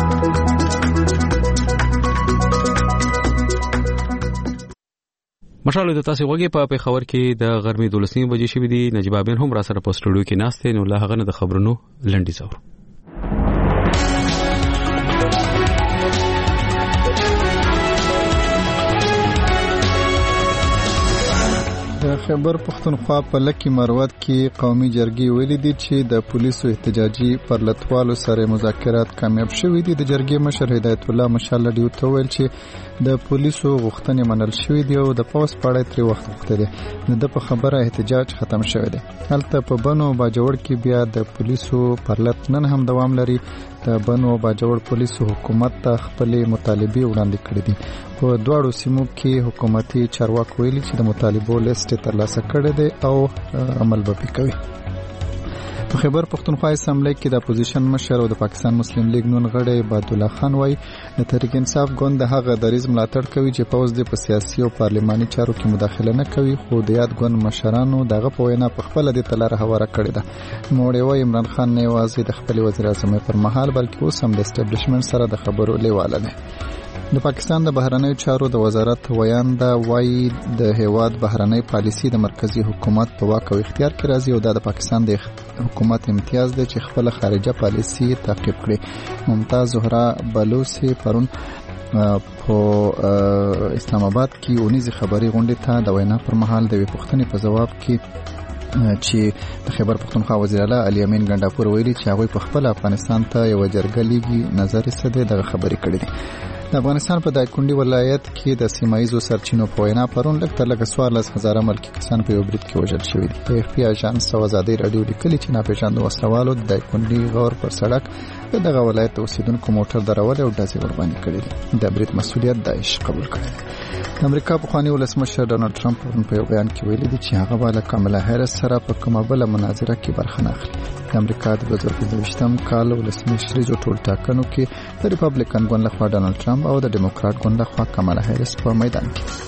مشال د تاسو وګړي په پیښور کې د غرمې 12 بجې شوې دي. نجیب ابین هم را سره په سټوډیو کې ناشته نو له هغه د خبرونو لنډی زور. د خیبر پختونخوا په لکی مروت کې قومي جرګې ویلي دي چې د پولیسو احتجاجي پرلتوالو سره مذاکرات کامیاب شوي دي. د جرګې مشر هدایت الله مشال لډیو ته ویل چې د پولیسو غوښتنې منل شوې دي او د پوس پاړې تر وخت وخت دي د په خبره احتجاج ختم شوی دی. هلته په بنو باجوړ کې بیا د پولیسو پرلت نن هم دوام لري. د بنو باجوړ پولیسو حکومت ته خپل مطالبه وړاندې کړې دي. په دواړو سیمو کې حکومتي چارواکي ویلي چې د مطالبو لیست ترلاسه کړی دی او عمل به کوي. په خیبر پختونخوا اسمبلی کې د اپوزیشن مشر او د پاکستان مسلم لیگ نون غړی عبد الله خان وايي د تحریک انصاف ګوند هغه دریز ملاتړ کوي چې پوز د په سیاسي او پارلماني چارو کې مداخله نه کوي. خو د یاد ګوند مشرانو دغه په وینا په خپل د تلار هواره کړی ده. موړی وايي عمران خان نه یوازې د خپل وزیر اعظم پر مهال بلکې اوس هم د اسټابلیشمنت سره د خبرو لیواله ده. د پاکستان د بهرنیو چارو د وزارت ویاندا وايي د هیواد بهرنی پالیسی د مرکزی حکومت په واک او اختیار کې راځي او د پاکستان د حکومت امتیاز دی چې خپل خارجه پالیسی تعقیب کړي. ممتاز زهرا بلوچي پرون په اسلام آباد کې اونیز خبري غونډه ته د وینا پر مهال د پوښتنې په جواب کې چې د خیبر پختونخوا وزیر اعلی علي امین ګنڈاپور ویلي چې هغه په خپل افغانستان ته یو جرګه لیږي نظر یې د خبري کړي دي. د افغانستان په دایکنډي ولایت کې د سیمایزو سرچینو په وینا پرون لږ تر لږه 14,000 ملکی کسان په یو برید کې وژل شوي دي. د FP اژانس او ازادي رادیو لیکلي چې ناپېژاندو وسلوالو د دایکنډي غور پر سړک په دغه ولایت اوسیدونکو موټر درول او ډزې ورباندې کړې دي. د برید مسؤلیت داعش قبول کړی. د امریکا پخوانی ولسمشر ډونالد ټرمپ په یو بیان کې ویلي دي چې هغه به له کاملا هریس سره په کومه بله مناظره کې برخه نه اخلي. د امریکا د 2025 کال ولسمشریزو ټول ټاکنو کې د ریپبلیکن ګوند لخوا ډونالد ټرمپ او د ډیموکرات ګوند لخوا کاملا هریس په میدان کې.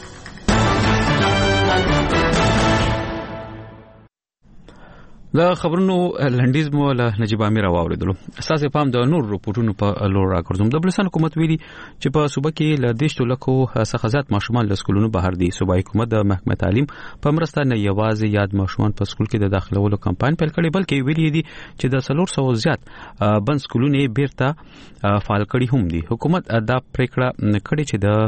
د خبرونو لنډیز مو له نجیب امیر واوریدلو. اساسه پام د نور رپورټونو په لور راګرځوم. د بلوچستان حکومت ویلي چې په صوبه کې له 10 لکو څخه زیات ماشومان له سکولونو بهر دي. صوبایي حکومت د محکمه تعلیم په مرسته نه یوازې یاد ماشومان په سکول کې د داخلولو کمپاین پیل کړي بلکې ویلي دي چې د 400 زیات بند سکولونه بیرته فعال کړي هم دي. حکومت دا پریکړه کړې چې د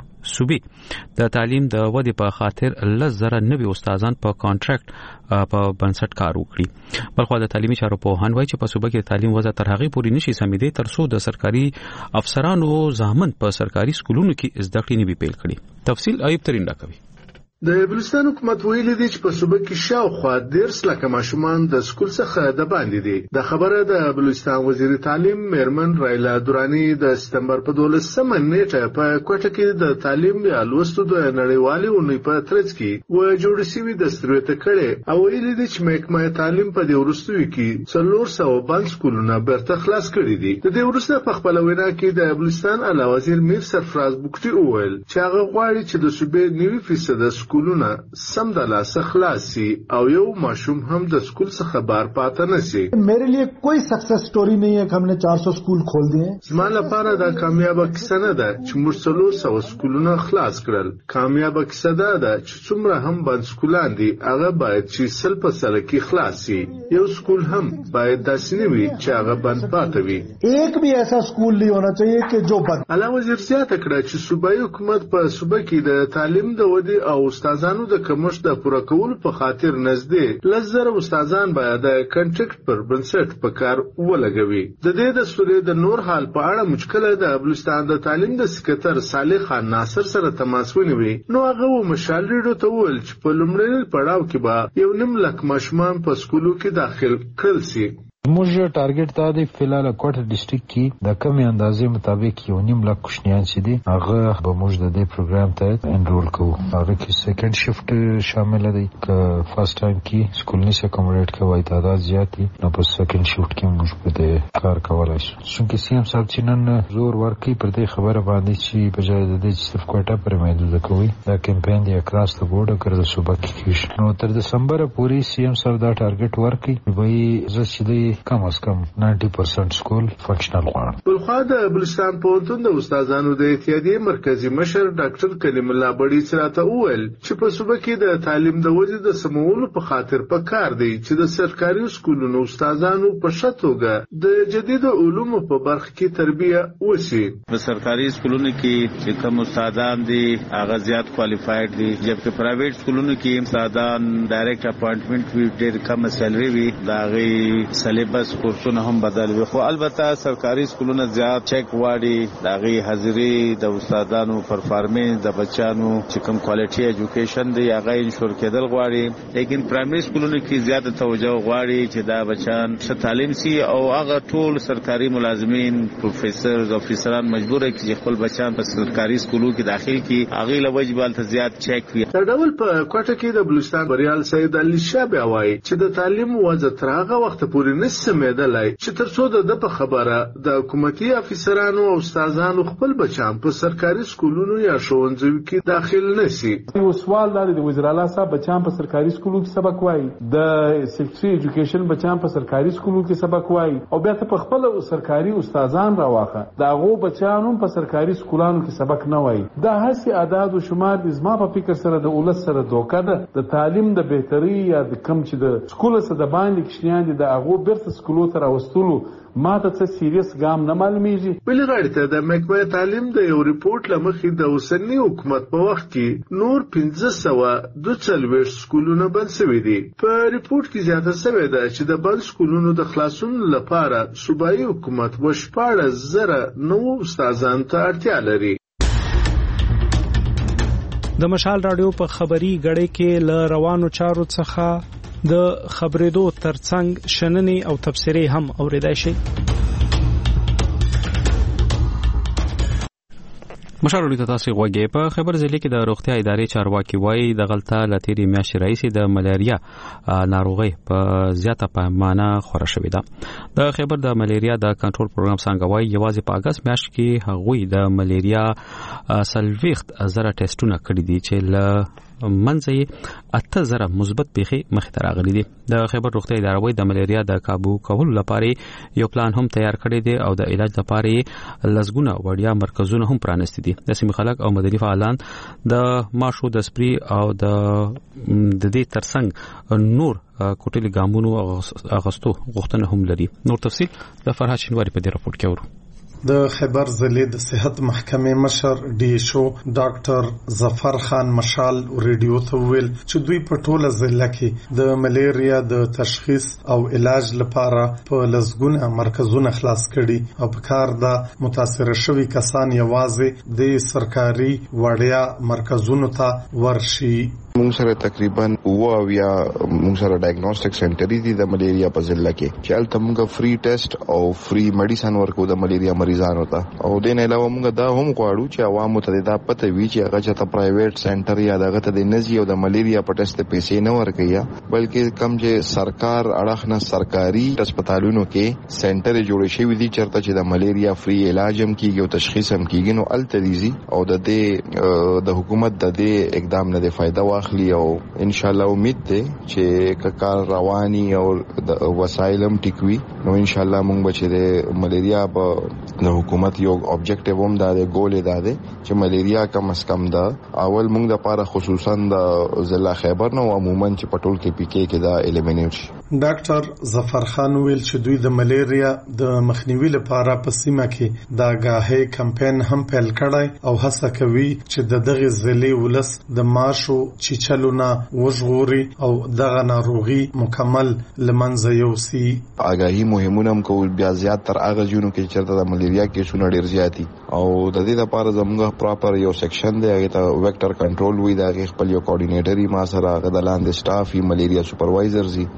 صوبې د تعلیم د ودې په خاطر 10,000 نوي استادان په کانټراکټ په بنسټ کار وکړي. بلخو د تعلیمي چارو په هان وایي چې په صوبه کې تعلیم وضع تر هغه پورې نشي سمېدي تر څو د سرکاري افسرانو ځامن په سرکاري سکولونو کې زده کړې نه پیل کړي. تفصیل ایوب ترين راکوي. د بلوچستان حکومت ویلي دی چې په صوبه کې شاوخوا 10 لکه ماشومان د سکول څخه د باندې دي. د خبره د بلوچستان وزیر تعلیم میرمن رایلا دورانی د سپتمبر په 12 نیټه په کوټه کې د تعلیم یا لوستو د نړیوالې اونۍ په ترڅ کې و جوړ شوی د سترته کړي او ویلي دی چې محکمه تعلیم په دې ورستوي کې 400 بند سکولونه برته خلاص کړي دي. د دې ورسته په خپل وینا کې د بلوچستان اعلی وزیر میر سرفراز بوکټي وویل چې هغه غواړي چې د صوبې 90% سکولونه سم د لاسه خلاصي او یو ماشوم هم د سکول څخه بار پاتې نشي. मेरे लिए कोई सक्सेस स्टोरी नहीं है कि हमने 400 स्कूल खोल दिए. زما لپاره دا کامیابه کیسه نه ده چې موږ 400 سکولونه خلاص کړل. کامیابه کیسه ده چې څومره هم بند سکولان دي هغه باید چې 100% کې خلاصي. یو سکول هم باید داسې نه وي چې هغه بند پاتې وي. एक भी ऐसा स्कूल नहीं होना चाहिए कि जो बंद. اعلی وزیر زیاته کړه چې صوبایي حکومت په صوبه کې د تعلیم د ودې او استادانو د کمښت د پوره کولو په خاطر نږدې 10,000 استادان باید د کنټراکټ پر بنسټ په کار ولګوي. د دې د سورې د نور حال په اړه مشکله د بلوچستان د تعلیم د سکرټر صالح خان ناصر سره تماس ونیوي. نو هغه مشال ریډو ته وویل چې په لومړني پړاو کې به 1.5 لک ماشومان په سکولو کې داخل کړل شي. موږ ټارګټ دا دی فلال کوټه ډیسټریکټ کې د کمی اندازې مطابق 1.5 لک کوشنیان چې دي هغه به موږ د دې پروګرام ته انرول کوو. هغه کې سیکنډ شفت شامل دی که فرست ټایم کې سکول نشي اکوموډیټ کوي تعداد زیات دي نو په سیکنډ شفت کې موږ په دې کار کولای شو. څنګه سي ام صاحب چې نن زور ورکړي پر دې خبره باندې چې په ځای د دې چې صرف کوټه پر محدود کوي دا کمپاین دی اکراس ته بورډ کړل صوبه کې نو تر دسمبر پورې سی ام صاحب دا ټارګټ ورکړي وایي زه چې کم از کم 90% سکول فنکشنل غواړم. بلخوا د بلوچستان پوهنتون د استادانو د اتحادیې مرکزی مشر ډاکټر کلیم الله بړي سراته وویل چې په صوبه کې د تعلیم د ودې د سمولو په خاطر پکار دی چې د سرکاري سکولونو استادانو په ښه توګه د جدید علومو په برخه کې تربیه وشي. په سرکاري سکولونو کې چې کوم استادان دي هغه زیات کوالیفاید دي جبکه پرایویټ سکولونو کې استادان ډایرکټ اپاینټمنټ وی ډېر کم سیلری وي دا غي سلیبس کورسونه هم بدل وي خو البته سرکاري سکولونه زیات چیک واړي دا غي حاضری د استادانو پرفارمنس د بچانو چې کوم کوالټي ایجوکیشن دی هغه انشور کېدل غواړي لیکن پرایمري سکولونو کې زیات توجه غواړي چې دا بچان ښه تعلیم سي او هغه ټول سرکاري ملازمین پروفیسرز افیسران مجبور دي چې خپل بچان په سرکاري سکولو کې داخل کړي هغه لوجب ته زیات چیک وي. د ډول په کوټه کې د بلوچستان بریال سید علي شاه وایي چې د تعلیم وضع تر هغه وخت پورې نسمېدلای چې تر څو د په خبره د حکومتي افیسرانو او استادانو خپل بچان په سرکاري سکولونو یا ښوونځیو کې داخل نشي. یو سوال دی د وزیر اعلی صاحب بچان په سرکاري سکولو کې سبق وایي د سیکټري ایجوکیشن بچان په سرکاري سکولو کې سبق وایي او بیا ته په خپل سرکاري استادان راواخه دا غو بچانو په سرکاري سکولانو کې سبق نه وایي. دا هسي اعداد او شمار د زما په فکر سره د اولس سره دوکه ده د تعلیم د بهتري یا د کم چې د سکول سره د باندې کښنیان دي د هغه بیرته سکولو ته راوستلو ما ته څه سیریس ګام نه معلومیږي. بلې غاړې ته د محکمه تعلیم د یو ریپورت لمخې د اوسنی حکومت په وخت کې نور 1542 سکولونه بند شوي دي. په ریپورت کې زیاته شوې ده چې د بند سکولونو د خلاصون لپاره صوبایي حکومت 14,000 نوو استادانو ته اړتیا لري. د مشال رادیو په خبري غړې کې ل روانو چارو څخه د خبرېدو ترڅنګ شننې او تبصرې هم اوریدای شي. مشاورین ته تاسو غوږی په خبر ځلې کې د روغتیا ادارې چارواکي وایي د غلطه لتيري میاشتې رئیس د ملاریا ناروغي په زیاته پیمانه خوره شوې ده. د خبر د ملاریا د کنټرول پروګرام څنګه وایي یوازې په اگست میاشت کې هغوی د ملاریا سلويخت زره ټیسټونه کړی دي چې ل منځي 8000 مثبت پیخي مخ ته راغلي دي. د خبر روغتیا اداره وایي د ملاریا د کابو کولو لپاره یو پلان هم تیار کړی دی او د علاج لپاره لزګونه وړیا مرکزونه هم پرانستي دي. د سیمه خلک او مدني فعالان د ماشو د سپری او د دې ترڅنګ نور کوټلي ګامونو اغستو غوښتنه هم لري. نور تفصیل د فرهاد شینواری په دې راپور کې ورو. د خیبر ضلع د صحت محکمې مشر ډي شو ډاکټر ظفر خان مشال ریډیو ته ویل چې دوی په ټوله ضلع کې د ملیریا د تشخیص او علاج لپاره په لزګونه مرکزونه خلاص کړي او په کار د متاثر شوي کسان یوازې د سرکاري وړیا مرکزونو ته ورشي. موږ سره تقریبا یا موږ سره ډایګنوستیک سنټر دی د ملیریا په ضلع کې چې البته موږ فری ټیسټ او فری میډیسن ورکو د ملیریا مریضانو ته او دین علاوه موږ دا هم غواړو چې عوامو ته دا پته وي چې هغه چې پرایویټ سنټر یا دغه ته د نزي او د ملیریا په ټیسټ پیسې نه ورکړي بلکې کم چې سرکار اړه نه سرکاري هسپتالونو کې سنټر جوړ شوی دي چرته چې د ملیریا فری علاج هم کیږي او تشخیص هم کیږي نو التریزي او د دې حکومت د دې اقدام نه فائدہ اخلي او ان شاء الله امید ده چې کار رواني او وسایلم ټیکوي نو ان شاء الله موږ به چې ملیریا په د حکومت یو اوبجیکټیو هم دا ګول ده چې ملیریا کم از کم دا اول موږ د لپاره خصوصا د ضلع خیبر نو عموما چې پټول کې پی کې دا الیمینیټ شي. ډاکټر ظفر خان ویل چې دوی د ملیریا د مخنیوي لپاره په سیمه کې د آگاهۍ کمپاین هم پیل کړی او هڅه کوي چې د دغه ضلع ولس د ماشو چیچلونه وژغوري او دغه ناروغي مکمل لمنځه یوسي. آگاهي مهمونه هم کول بیا زیات تر هغه ژوندو کې چرته د ملیریا کیسونه ډیر زیاتی او د دې لپاره زموږ پراپر یو سیکشن دی هغه ته ویکټر کنټرول وی دا خپل یو کوارډینیټر ما سره هغه د لاندې سټاف ملیریا سپروایزرز او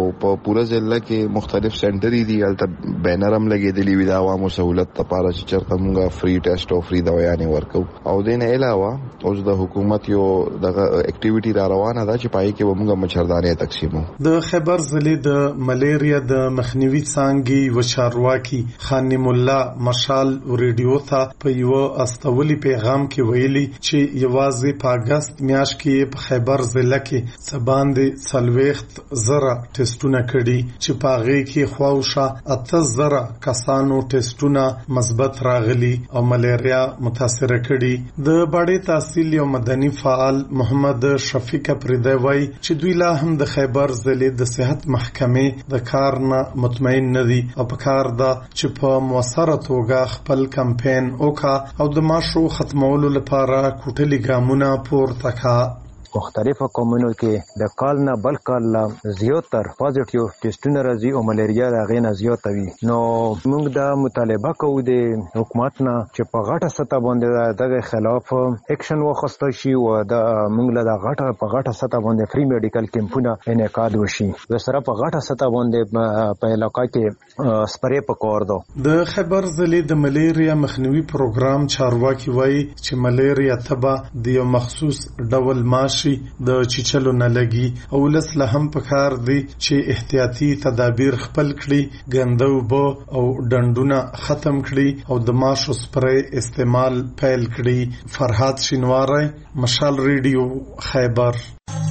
په پوره ضلع کې مختلف سنټرې دي البته بینر هم لګېدلی وي د عوامو سہولت لپاره چې چېرته موږ فری ټیسټ او فری دوايانې ورکو او دې نه علاوه اوس د حکومت یو دغه اکټیویټي را روانه ده چې پای کې به موږ مچھردانې تقسیمو. د خیبر ضلع د ملیریا د مخنیوي څانګې و چارواکي خانم الله مشال ریډیو ته په یو استولي پیغام کې ویلي چې یوازې په اگست میاشت کې په خیبر ضلع کې سباندې 40,000 ټیسټونه کړي چې په هغه کې خواوشه 8,000 کسانو ټیسټونه مثبت راغلي او ملیریا متاثر کړي. د باډي تحصیل یو مدني فعال محمد شفیق پردی وای چې دوی لا هم د خیبر ضلع د صحت محکمې د کار نه مطمئن نه دي او په کار ده چې په موثره توګه خپل کمپاین وکړي او د ماشو ختمولو لپاره کوټلي ګامونه پورته کړي. مختلفو قومونو کې د کال نه بل کال زیاتر پازیټیو ټیسټونه راځي او ملیریا راغی نه زیاته وي. نو موږ دا مطالبه کوو د حکومت نه چې په غټه سطح باندې دغه خلاف اکشن واخیستل شي او د موږ له غټه په غټه سطح باندې فری میډیکل کیمپونه انعقاد وشي. د سره په غټه سطح باندې په علاقه کې سپری پکور دو. د خیبر ضلع د ملیریا مخنیوي پروګرام چارواکي وایي چې ملیریا تبه د یو مخصوص ډول ماش د چیچلو نه لګي او لسله هم پکار دي چې احتیاطي تدابیر خپل کړي، ګندوب او ډنډونه ختم کړي او د ماشو سپری استعمال پیل کړي. فرحات شینواری، مشال ریډیو، خیبر.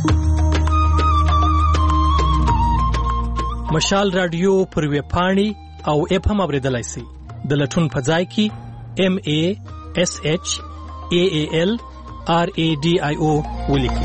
مشال رادیو پر ویب پاڼې او اپ هم اوریدلای شئ. د لټون په ځای کې MASHAALRADIO ولیکي.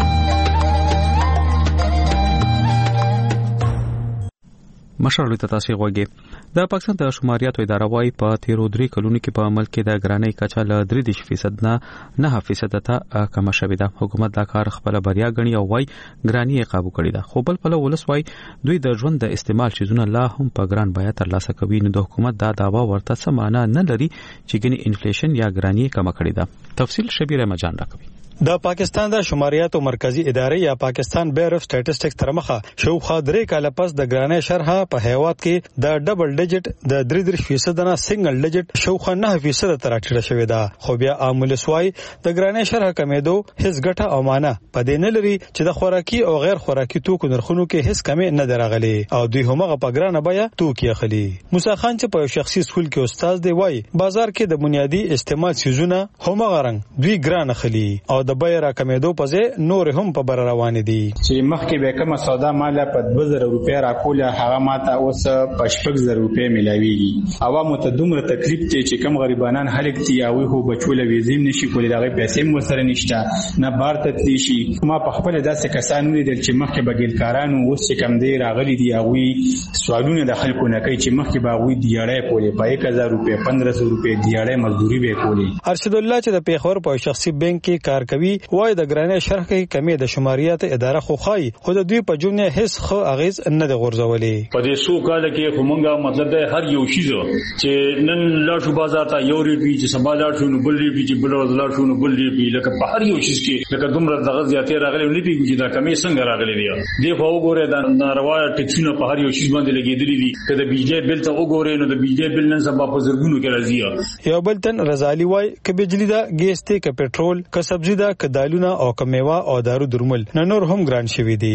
مشرلو ته تاسو غوږی د پاکستان د شماریاتو اداره وايي په 13 کلونو کې په عمل کې د ګرانۍ کچا له 3% نه 9% ته کم شوې ده. حکومت دا کار خپل بریا غني او وايي ګرانۍ قابو کړی ده. خو بل په ولس وايي دوی د ژوند د استعمال شیزونه لا هم په ګران بیه تر لاسه کوي. نو د حکومت دا داوا ورته سمانه نه لري چې ګني انفلیشن یا ګرانۍ کم کړی ده. تفصیل شبیر مجان راکوي. د پاکستان د شماریاتو مرکزی ادارې یا پاکستان بیور اف سټیټسټکس ترمخه شوخه 3 کال پس د ګرانۍ شرح په هیواد کې د ډبل ډیجټ د 3% نه سنگل ډیجټ شوخه 9% تر اټړه شوې ده. خو بیا عامل سوای د ګرانۍ شرح کمیدو هیڅ ګټه او معنی پدې نه لري چې د خوراکي او غیر خوراکي توکو نرخونو کې هیڅ کمی نه درغلي او دوی همغه په ګرانه بیا توکي اخلي. موسی خان چې په شخصي سکول کې استاد دی وای بازار کې د بنیادی استعمال سيزونه همغه رنګ دوی ګران اخلي او د بیر کمیدو پځه نور هم په بر روان دي. چې مخکې به کومه سودا مال په 2000 روپیا راکوله هغه ماته اوس په 6000 روپیا ملاويږي. عوامو ته دومره تکلیف چې کم غریبانان هلک دي او هو بچول ویزیم نشي کولای دغه پیسې مو سره نشته نه بارته تلی شي. ما په خپل داسې کسانو لیدل چې مخکې بګیلکارانو اوس چې کم دی راغلي دي هغه سوالونه د خلکو نه کوي چې مخکې به هغه دیاړې کولې په 1000 روپیا 1500 روپیا دیاړې مزدوري به کولې. ارشد الله چې د پیښور په شخصي بانک کې کار کوي وای د ګرانۍ شرح کې کمی د شماریات اداره خو خای خو د دوی په جمله هیڅ خو اغیز نه د غورځولې. په دې سو کال کې همغه مطلب د هر یو شی چې نن لاړو بازار ته یو ریټ چې سبا لاړو نو بل ریټ چې بل لاړو نو بل ریټ لکه په هر یو شی کې لکه دومره دغه زیاتې راغلي نه پیږي چې دا کمی څنګه راغلي دی. دی خو وګوره دا ناروا ټیکسونه په هر یو شی باندې لګیدلي دي. کله بجلی بل ته وګوره نو د بجلی بل نن سبا په زرګونو کې راځي. یو بل تن رضالی وای ک بجلی دا ګیس ته ک پټرول ک سبزی دا ک دالونه او ک میوه او دارو درمل نور هم ګران شوي دي.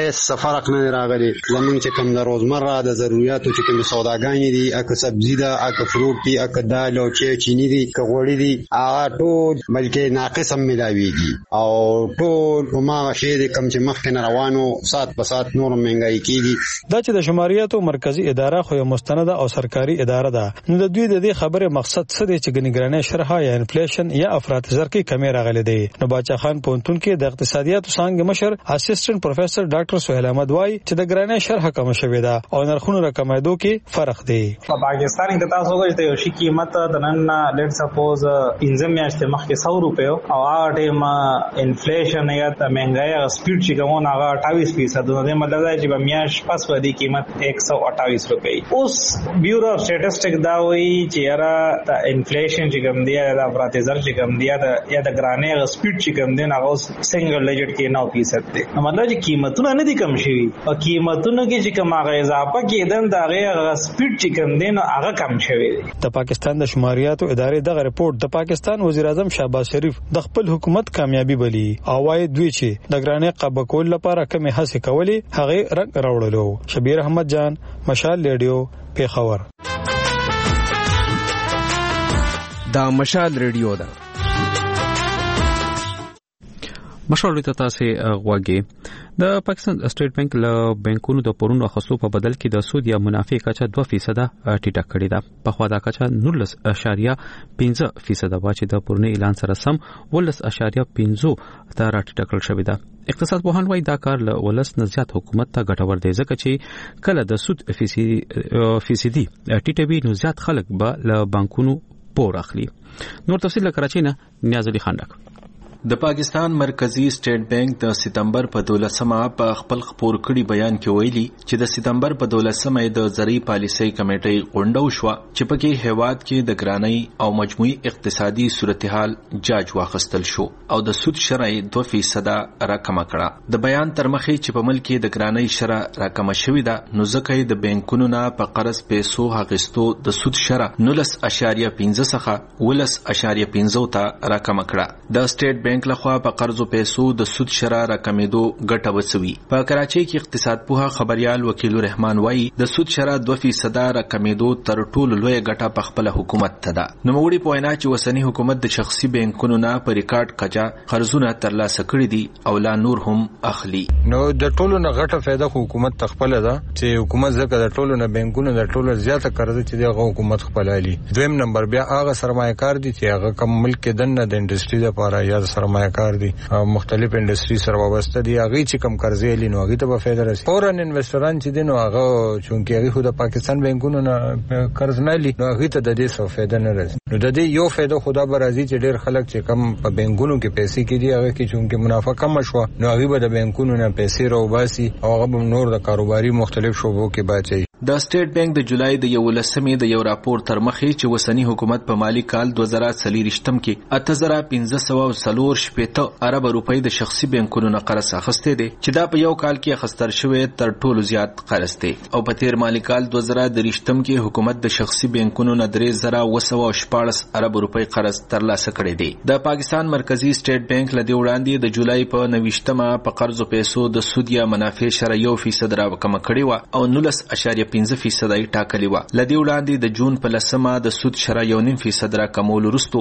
فرق نه راغلي زمونږ چې کوم د روزمره د ضرورتو چې کوم سوداګانې دي اګه سبزی دا اګه فروټ دي اګه دال او چینی دي ک غوړي دي هغه ټول بلکې ناقص هم ملاويږي او ټول کومه شی د کم چې مخکې روانو سات په سات نور مهنګای کیږي. دا چې د شماریاتو مرکزی اداره خو یو مستنده او سرکاري اداره ده نو د دوی د دې خبره مقصد څه دی چې ګنګرانه شرح یا انفلیشن یا افراط زر کې کمی راغلي دي. نو باچا خان پونتون کې د اقتصادیاتو څنګه مشر اسسټنټ پروفیسور ډاکټر سہیل احمد وای چې د ګرانۍ شرح کم شوې ده او نرخونو راکمېدو کې فرق دی. په پاکستان کې تاسو وګورئ ته یو شي قیمت د نن لیټ سپوز 15 میاشتې مخکې 100 روپیو او هغه ټیم انفلیشن یا د مهنګای سپیډ چې کوم هغه 28% د مطلب دی چې په میاش پس ودی قیمت 128 روپۍ. اوس بیورو اف سټیټسټک دا وایي چې یاره د انفلیشن چې کوم دی د افراط زر چې کوم دی یا د ګرانۍ سپیډ چې کم دی هغه سنگل ډیجټ کې 9% دی. مطلب چې قیمتونه نه دي کم شوي او قیمتونه کې چې کوم هغه اضافه کېدل دا هغه سپیډ چې کم دی نو هغه کم شوی دی. د پاکستان د شماریاتو ادارې دغه رپورت د پاکستان وزیر اعظم شهباز شریف د خپل حکومت کامیابی بلی او وايي دوی چې د ګرانې قابو کول لپاره کومه هڅه کولې هغه رنګ راوړلو. شبیر احمد جان، مشال ریډیو، پیښور. دا مشال ریډیو ده. مشال ریډیو تاسو غواګي. د پاکستان سټیټ بانک له بانکونو د پورونو اخیستو په بدل کې د سود یا منافع کچه 2% ټیټه کړې ده. په خوا دا کچه 19.5% وا چې د پورونو اعلان سره سم 19.5 ته راټیټه کړل شوې ده. اقتصاد پوهان وايي دا کار له ولس نه زیات حکومت ته ګټور دی ځکه چې کله د سود فیصدي ټیټوي نو زیات خلک به له بانکونو پور اخلي. نور تفصیل له کراچۍ نه نیاز علي خان. د پاکستان مرکزی سټیټ بانک د سپتمبر په 12مه په خپل خبر کړي بیان کې ویلي چې د سپتمبر په 12مه د زرعي پالیسۍ کمیټې غونډه وشوه چې پکې هیواد کې د ګرانۍ او مجموعي اقتصادي صورتحال جاج واخیستل شو او د سود شرعي 2% راکمه کړه. د بیان تر مخې چې په ملک کې د ګرانۍ شرع راکمه شوې ده نو ځکه د بانکونو نه په قرض پیسو اخیستو د سود شرع 19.5 څخه 19.5 ته راکمه کړه. د سټیټ بانک لخوا په قرضو پیسو د سود شرع راکمېدو ګټه وڅوي. په کراچۍ کې اقتصاد پوها خبريال وکیل رحمان وایي د سود شرع 2% راکمېدو تر ټولو لوی ګټه په خپل حکومت ته ده. نو موږ په وینا چې وسنی حکومت د شخصي بانکونو نه په ریکارډ کچا قرضونه ترلاسه کړي دي او لا نور هم اخلي. نو د ټولو نه غټه فائدہ حکومت تخپل ده چې حکومت ځکه د ټولو نه بانکونو د ټولو زیاته قرض چې دغه حکومت خپل علي. دویم نمبر بیا هغه سرمایه‌کار دي چې هغه کم ملک کې دنه د انډستری لپاره یا سرمایه‌کار دي مختلف انډستری سره وابسته دي هغه چې کم قرضې لینو هغه ته په فایده رسي. فورن انویسټران چې دي نو هغه چونکه هغه خود پاکستان بانکونو نه قرض نه لي نو هغه ته د دې څه فایده نه رسي. نو د دې یو فایده خدا به راځي چې ډېر خلک چې کم په بانکونو کې پیسې کې دي هغه کې چونکه منافع کم شو نو هغه به د بانکونو نه پیسې راوباسي او هغه نور د کاروباري مختلف شوبو کې بچي. د سټیټ بانک د جولای د 11مې د یو راپور تر مخې چې وسنی حکومت په مالی کال 2023 کې 8540 ارب روپۍ د شخصي بانکونو نه قرض اخیسته دي چې دا په یو کال کې اخیستل شوی تر ټولو زیات قرض دی. او په تیر مالی کال 2023 کې حکومت د شخصي بانکونو نه 3214 ارب روپۍ قرض ترلاسه کړی دی. د پاکستان مرکزی سټیټ بانک لدی وړاندې د جولای په 29مه په قرضو پیسو د سود یا منافع شرع 1% راکمه کړی و او 19.5% ټاکلی و. لدی وړاندې د جون په 10مه د سود شرع 1.5% راکمول وروسته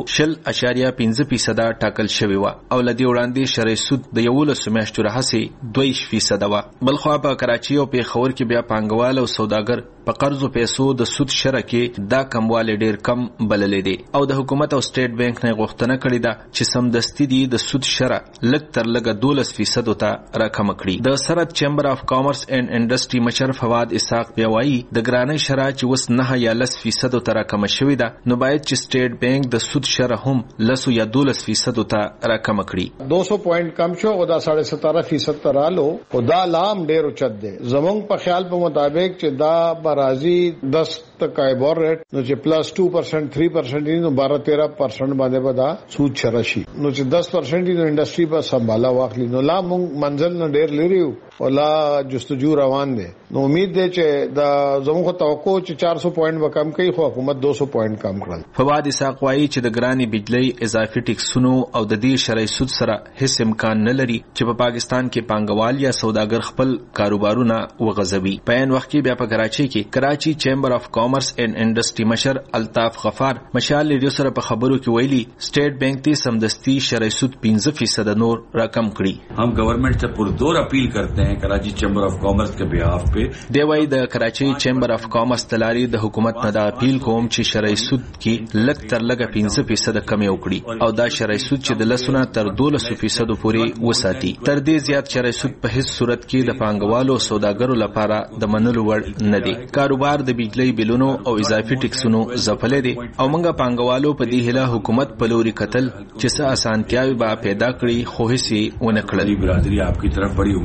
0.5% ټاکل شوی و او لدی وړاندې شرع سود د 11 میاشتو راهسي 2% و. بلخوا په کراچۍ او پیښور کې بیا پانګوال او سوداګر په قرضو پیسو د سود شرع کې دا کموالی ډیر کم بللې دي او د حکومت او سټیټ بانک نه غوښتنه کړې ده چې سمدستي دي د سود شرع لږ تر لږه 12% ته راکم کړي. د سرحد چیمبر اف کامرس اینڈ انډستری مشر فواد اسحاق بیا وایي د ګرانۍ شرع چې وس 9 یا 10% ته راکم شوې ده نو باید چې سټیټ بانک د سود شرع هم 10 یا 12% ته راکم کړي. 200 پوینټ کم شو او دا 17.5% ته رالو او دا لام ډیر اوچت دی. زمونږ په خیال په مطابق چې دا برازي 10 تک ایبور ریټ نو چې پلس 2% 3% نو 12-13% باندې به دا سود شرع شي نو چې 10% نو انډستری به سمبالا واخلي نو لا مونږ منزل نه ډیر لري او لا جستجو روان دي. نو امید دی چې دا زموږ توقع چې 400 پوینټ به کم کوي خو حکومت 200 پوینټ کم کړل. فواد اسحاق وايي چې د ګرانې بجلی اضافي ټیکسونو او د دې شرعي سود سره هیڅ امکان نه لري چې په پاکستان کې پانګوال یا سوداګر خپل کاروبارونه وغځوي. په عین وخت کې بیا په کراچۍ کې کراچي چیمبر اف کامرس اینڈ انډستری مشر الطاف غفار مشال ریډیو سره په خبرو کې ویلي سټیټ بانک ته سمدستي شرعي سود 15% نور رقم کړي. हम गवर्नमेंट से पुरजोर अपील करते हैं कराची चैम्बर ऑफ कॉमर्स के बिहाफ पे. دی وای د کراچۍ چیمبر اف کامرس تلاري د حکومت نه د اپیل کوم چې شرعي سود کې لږ تر لږه 15% کمی وکړي او دا شرعي سود چې د لسونه تر 12% پورې وساتي. تر دې زیات شرعي سود په هیڅ صورت کې د پانګوالو او سوداګرو لپاره د منلو وړ نه دی. کاروبار د بجلی بلونو او اضافي ټیکسونو ځپلې دي او موږ پانګوالو په دې هله حکومت په لوري قتل چې څه اسانتیاوي به پیدا کړي خو هیڅ ونه کړل. برادری आपकी तरफ बड़ी उम्मीदों से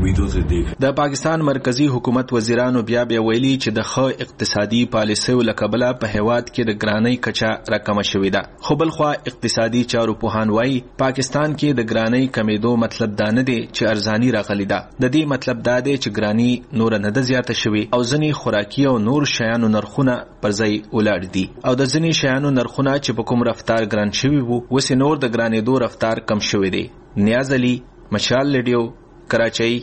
د پاکستان مرکزی حکومت وزیرانو بیا ویلي چې د ښه اقتصادي پالیسیو له کبله په هیواد کې د ګرانۍ کچه راکمه شوې ده. خو بل خوا اقتصادي چارو پوهان وایي پاکستان کې د ګرانۍ کمیدو مطلب دا نه دی چې ارزاني راغلی ده. د دې مطلب دا دی چې ګرانۍ نور نه ده زیاته شوې او ځینې خوراکي او نور شیانو نرخونه پر ځای ولاړ دي او د ځینې شیانو نرخونه چې په کوم رفتار ګران شوي وو اوس نور د ګرانېدو رفتار کم شوی دی. نیاز علي، مشال ریډیو، کراچۍ.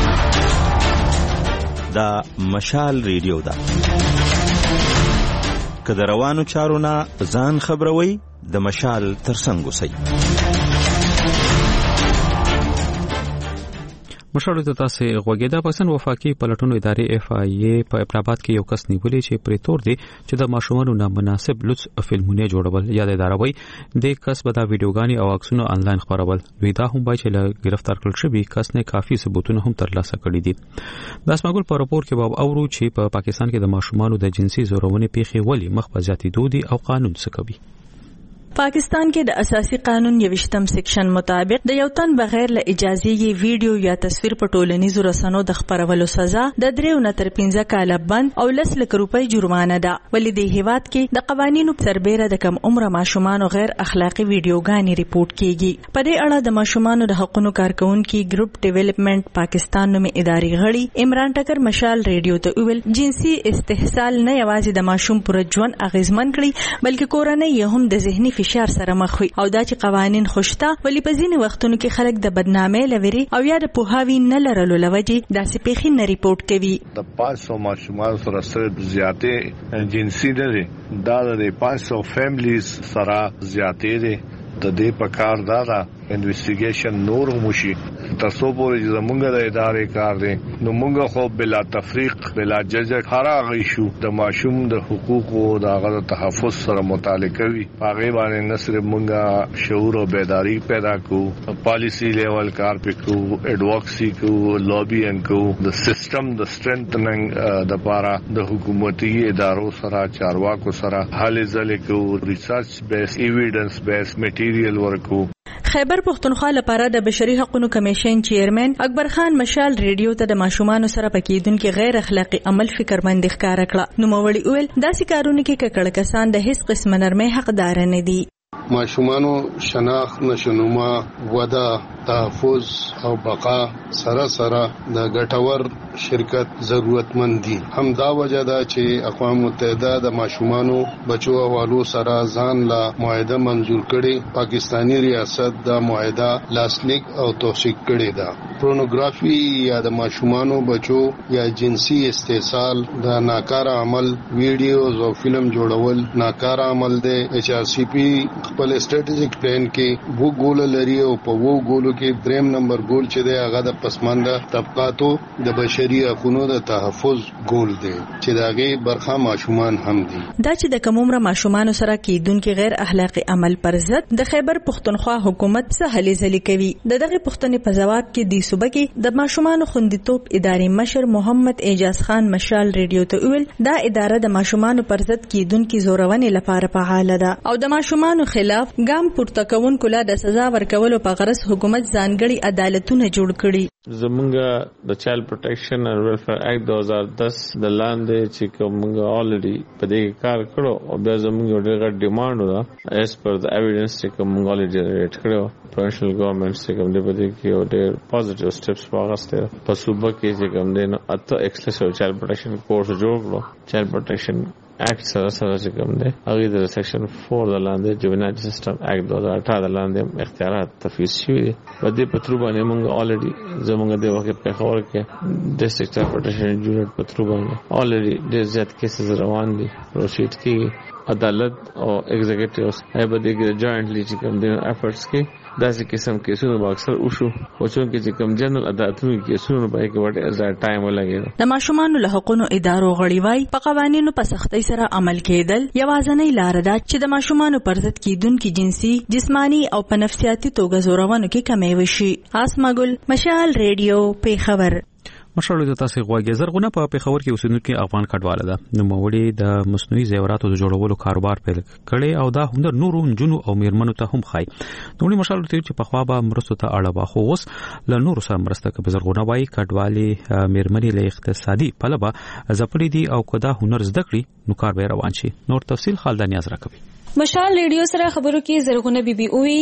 دا مشال ریډیو ده. که د روانو چارو نه ځان خبروي د مشال ترڅنګ اوسئ. مشاور ته تاسو غوږی. د پاکستان وفاقي پلټونو ادارې اف آی ای په ابراهاد کې یو کس نیولې چې پرې تور دی چې د ماشومانو نامناسب لوڅ فلمونه جوړول یا د ادارې وای د کس به دا ویډیوګانی او عکسونه آنلاین خبرول. دوی دا هم وایي چې له گرفتار کړل شوی کس نه کافي ثبوتونه هم ترلاسه کړي دي. د اسماګل په راپور کې باب اورو چې په پاکستان کې د ماشومانو د جنسي زورونې پیښې ولی مخ په زیاتېدو دي او قانون څه کوي. پاکستان کې د اساسي قانون 20 سیکشن مطابق د یو تن بغیر له اجازه یې ویډیو یا تصویر په ټولنیزو رسنیو د خپرولو سزا د 3 نه تر 15 کاله بند او 10 لک روپۍ جرمانه ده. ولې د هیواد کې د قوانینو سربېره د کم عمر ماشومانو غیر اخلاقی ویډیوګانې ریپورت کیږي. په دې اړه د ماشومانو د حقوقو کارکونکو ګروپ ډیولپمنٹ پاکستان نومي ادارې غړي عمران ټکر مشال ریډیو ته ویل جنسي استحصال نه یوازې د ماشوم پر ژوند اغیزمن کړي بلکې کورنۍ یې هم د ذهني فشار سره مخ وي او دا چې قوانین خوشته ولی په ځینې وختونو کې خلک د بدنامۍ لوري او یا د پوهاوی نه لرلو لوجې داسې پیښې نه ریپورت کوي. د 500 ماشومان سره زیاتې جنسي نه دا د 500 فیملیز سره زیاتې دي. د دې په کار دا انویسټیګیشن نور موشي تاسو پورې زمونږ د ادارې کار دی نو مونږ خو بلا تفریق بلا ججک هراغه شو د ماشوم د حقوقو د هغه تحفظ سره متعلق وي. هغه باندې نصر مونږ شعور او بیداری پیدا کو پالیسی لیول کار پکو ایڈوکسی کو لابی ان کو د سیستم د سټرنګنګ د پاره د حکومتي ادارو سره چارواکو سره حل ځل کو ریسرچ بیس ایویډنس بیس میټیریل ورکو. خیبر پختونخوا لپاره د بشري حقوقو کمیشن چیرمن اکبر خان مشال ریډیو ته د ماشومانو سره پکېدونکو غیر اخلاقی عمل فکرمند ښکار کړه. نو موړي ویل داسې کارونه کې ککړ کسان د هیڅ قسم نرمۍ حقدار نه دي. ماشومانو شناخت نشونما ودا تحفظ او بقا سره د ګټور شرکت ضرورتمند دي. هم دا وجه ده چې اقوام متحده د ماشومانو بچو حوالو سره ځان لا معاهده منزور کړي. پاکستانی ریاست دا معاهده لاسلیک او توثیق کړي ده. پورنوګرافي یا د ماشومانو بچو یا جنسي استحصال د ناکاره عمل ویډیوز او فلم جوړول ناکاره عمل دی. ایچ آر سی پی خپل سټریټیجیک پلان کې وو ګول لري او په وو ګولو کې دریم نمبر ګول چې دی هغه د پسمانده طبقاتو د بشري حقوقو د تحفظ ګول دی چې داغه برخه ماشومان هم دي. دا چې د کوم عمر ماشومان سره کېدونکو غیر اخلاقی عمل پر ضد د خیبر پختونخوا حکومت څه هلې ځلې کوي. دغه پښتنې په جواب کې د صوبه کې د ماشومان خوندیتوب ادارې مشر محمد اعجاز خان مشال ریډیو ته ویل دا اداره د ماشومان پر ضد کېدونکو زورونې لپاره فعال ده او د ماشومان خلاف ګام پورته کوونکو لا د سزا ورکولو په غرض حکومت ځانګړي عدالتونه جوړ کړي. زمونږ د چایلډ پروټیکشن او ویلفیر اکټ 2010 د لاندې چې کومه الریډي په دې کار کړو او بیا زمونږ ډېر ډیماند و اس پر د ایویډنس چې کومه الریډي ریټ کړو پروینشل ګورنمنت چې کوم دی په دې کې ډېر پوزټیو سټیپس واغسته په صوبه کې چې کوم دی نو اته ایکسکلوسیو چایلډ پروټیکشن کورس جوړ کړو. چایلډ پروټیکشن ایکٹ سره چې کوم دی هغه د سیکشن 4 د لاندې جوینایل سیستم ایکٹ 2018 د لاندې اختیارات تفویض شوي دي. په دې پترو باندې موږ الریډي زموږ د وخت په خبر کې ډیسټریکټ پروټیکشن یونټ پترو باندې الریډي ډېر زیات کیسز روان دي. پروسیډ کې عدالت او ایگزیکټیوز هغه د جوائنټلی چې کوم دي افورټس کې داسې قسم کیسونه به اکثر وشو او چې کوم جنرال عدالتونو کیسونه به کې وړه از ټایم ولګي. د ماشومان له حقوقو ادارو غړي وای په قوانینو په سختۍ سره عمل کېدل یوازینۍ لار ده چې د ماشومان پر ضد کېدونکو جنسي جسمانی او په نفسیاتي توګه زورونو کې کمی وشي. اسماګل مشال ریډیو په خبر. مشرلو د تاسو غواګي زرغونه په پیښور کې اوسېدونکو افغان کډواله ده نو موړي د مصنوعي زیوراتو د جوړولو کاروبار پیل کړي او دا هنر نورو جنو او میرمنو ته هم خای نو مشرلو ته چې په خوا به مرستو ته اړه واخو اوس له نورو سره مرسته کوي زرغونه وايي کډوالي میرمنې له اقتصادي پلوه ځپلې دي او کدا هنر زده کړي نو کار به روان شي نور تفصیل خالد نیاز راکوي مشال ریډیو سره خبرو کې زرغونه بیبي اووي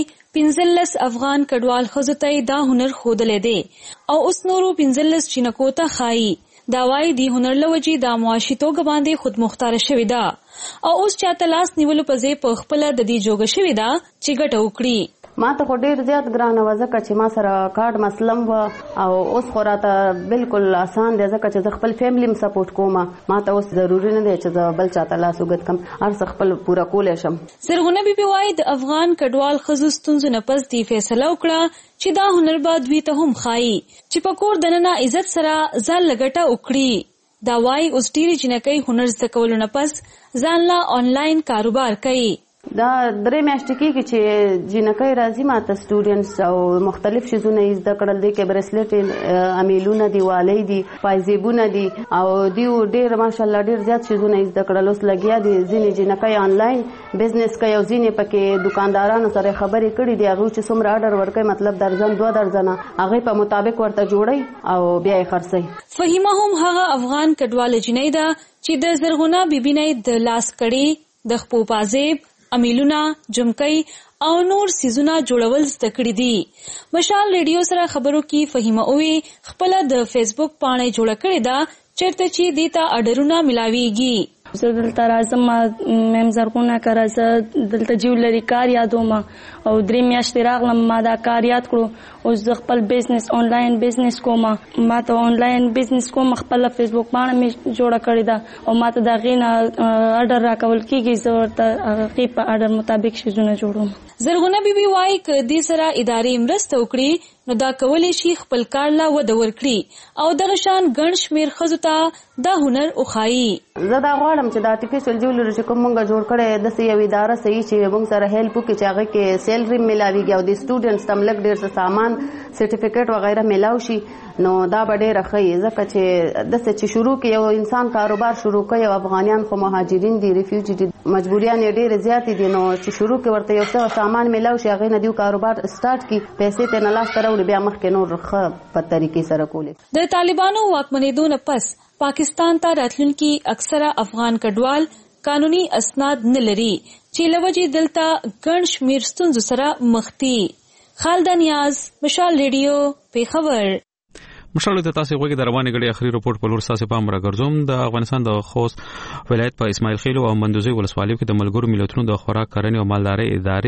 15 افغان کډوال خزته دا هنر خودلې دي او اوس نورو 15 چینکو ته خای دا وای دی هنر لوجي دا معاشي توګه باندې خود مختار شوی دا او اوس چاته لاس نیول په ځای په خپل د دې جوګه شوی دا چې ګټه وکړي ما ته خو ډیر زیات ګرانه وځکه چې ما سره کارت مسلم و او اوس خو راته بالکل آسان دی ځکه چې خپل فیملی م سپورټ کوم ما ته اوس ضروري نه دی چې بل چاته لاس وګد کم هر څه خپل پورا کولای شم زرغونه بیبي وای د افغان کډوال خزو ستونزو نه پس دی فیصله وکړه چې دا هنر به دوی ته هم خایي چې په کور دننه عزت سره ځان لګټه وکړي دا وای اوس ډیری جنکۍ هنر زده کولو نه پس ځان لا آنلاین کاروبار کوي دا درې میاشتې کېږي چې جنکۍ راځي ماته سټوډنټس او مختلف شیزونه یې زده کړل دي کې بریسلیټ امیلونه دي والۍ دي پایزیبونه دي او دیو ډېر ماشاءالله ډېر زیات شیزونه یې زده کړل اوس لګیا دي ځینې جنکۍ آنلاین بزنس کوي او ځینې پکې دکاندارانو سره خبرې کړي دي هغوی چې څومره آرډر ورکوي مطلب درجن 2 درجنه هغې په مطابق ورته جوړوي او بیا یې خرڅوي فهیمه هم هغه افغان کډواله جنۍ ده چې د زرغونه بیبي نه د لاس کړي د خپو پازیب امیلونه جمکۍ او نور سیزونه جوړول زده کړي دي مشال ریډیو سره خبرو کې فهیمه اووي خپل د فیسبوک پاڼه جوړ کړې ده چیرته چې دیتا اډرونه ملاويږي زه دلته راځم مم زرغونه کړه زه دلته جیولري کار یادوم او 3 میاشتې راغلم ما دا کار یاد کړو او زه خپل بزنس آنلاین بزنس کوم ما ته آنلاین بزنس کوم خپل فیسبوک باندې می جوړه کړی دا او ما ته دا غینه آرډر راکول کیږي زه ورته غي په آرډر مطابق شیزونه جوړوم زرغونه بیبي وای ک دې سره ادارې مرسته وکړي نو دا کولای شي خپل کار لا وده ورکړي او دغه شان ګڼ شمیر خزو ته دا هنر وخایي زه دا غواړم چې د آرټیفیشل جوولري چې کوم مونږ جوړ کړی د یو اداره صحیح چې مونږ سره هیلپ وکړي چې هغه کې سیلري ملاويږي او د سټوډنټس تم لګ ډیر څه سامان سرټیفیکیټ وغیرہ ملاو شي نو دا به ډیره ښه ځکه چې د څه چې شروع کې یو انسان کاروبار شروع کوي او افغانیان خو مهاجرین دي ریفیوجی دي مجبوریان یې ډیره زیات دي نو چې شروع کې ورته یو څه سامان ملاو شي هغه نه دیو کاروبار سٹارټ کی پیسې ته نه لاس تراوړي بیا مخکې نور ښه په طریقې سره کولې د طالبانو واکمنېدو نه پس پاکستان ته راتلونکي اکثره افغان کډوال قانوني اسناد نه لري چې لوجې دلته ګڼ شمیر ستونزو سره مخ دي خالد نیاز مشال ریډیو پیښور مشرلو ته تاسو غوږی د روانې غړي اخري رپورت په لور تاسو پام راګرځوم د افغانستان د خوست ولایت په اسماعیل خیل او مندوزي ولسوالیو کې د ملګرو ملتونو د خوراک کرنې او مالدارۍ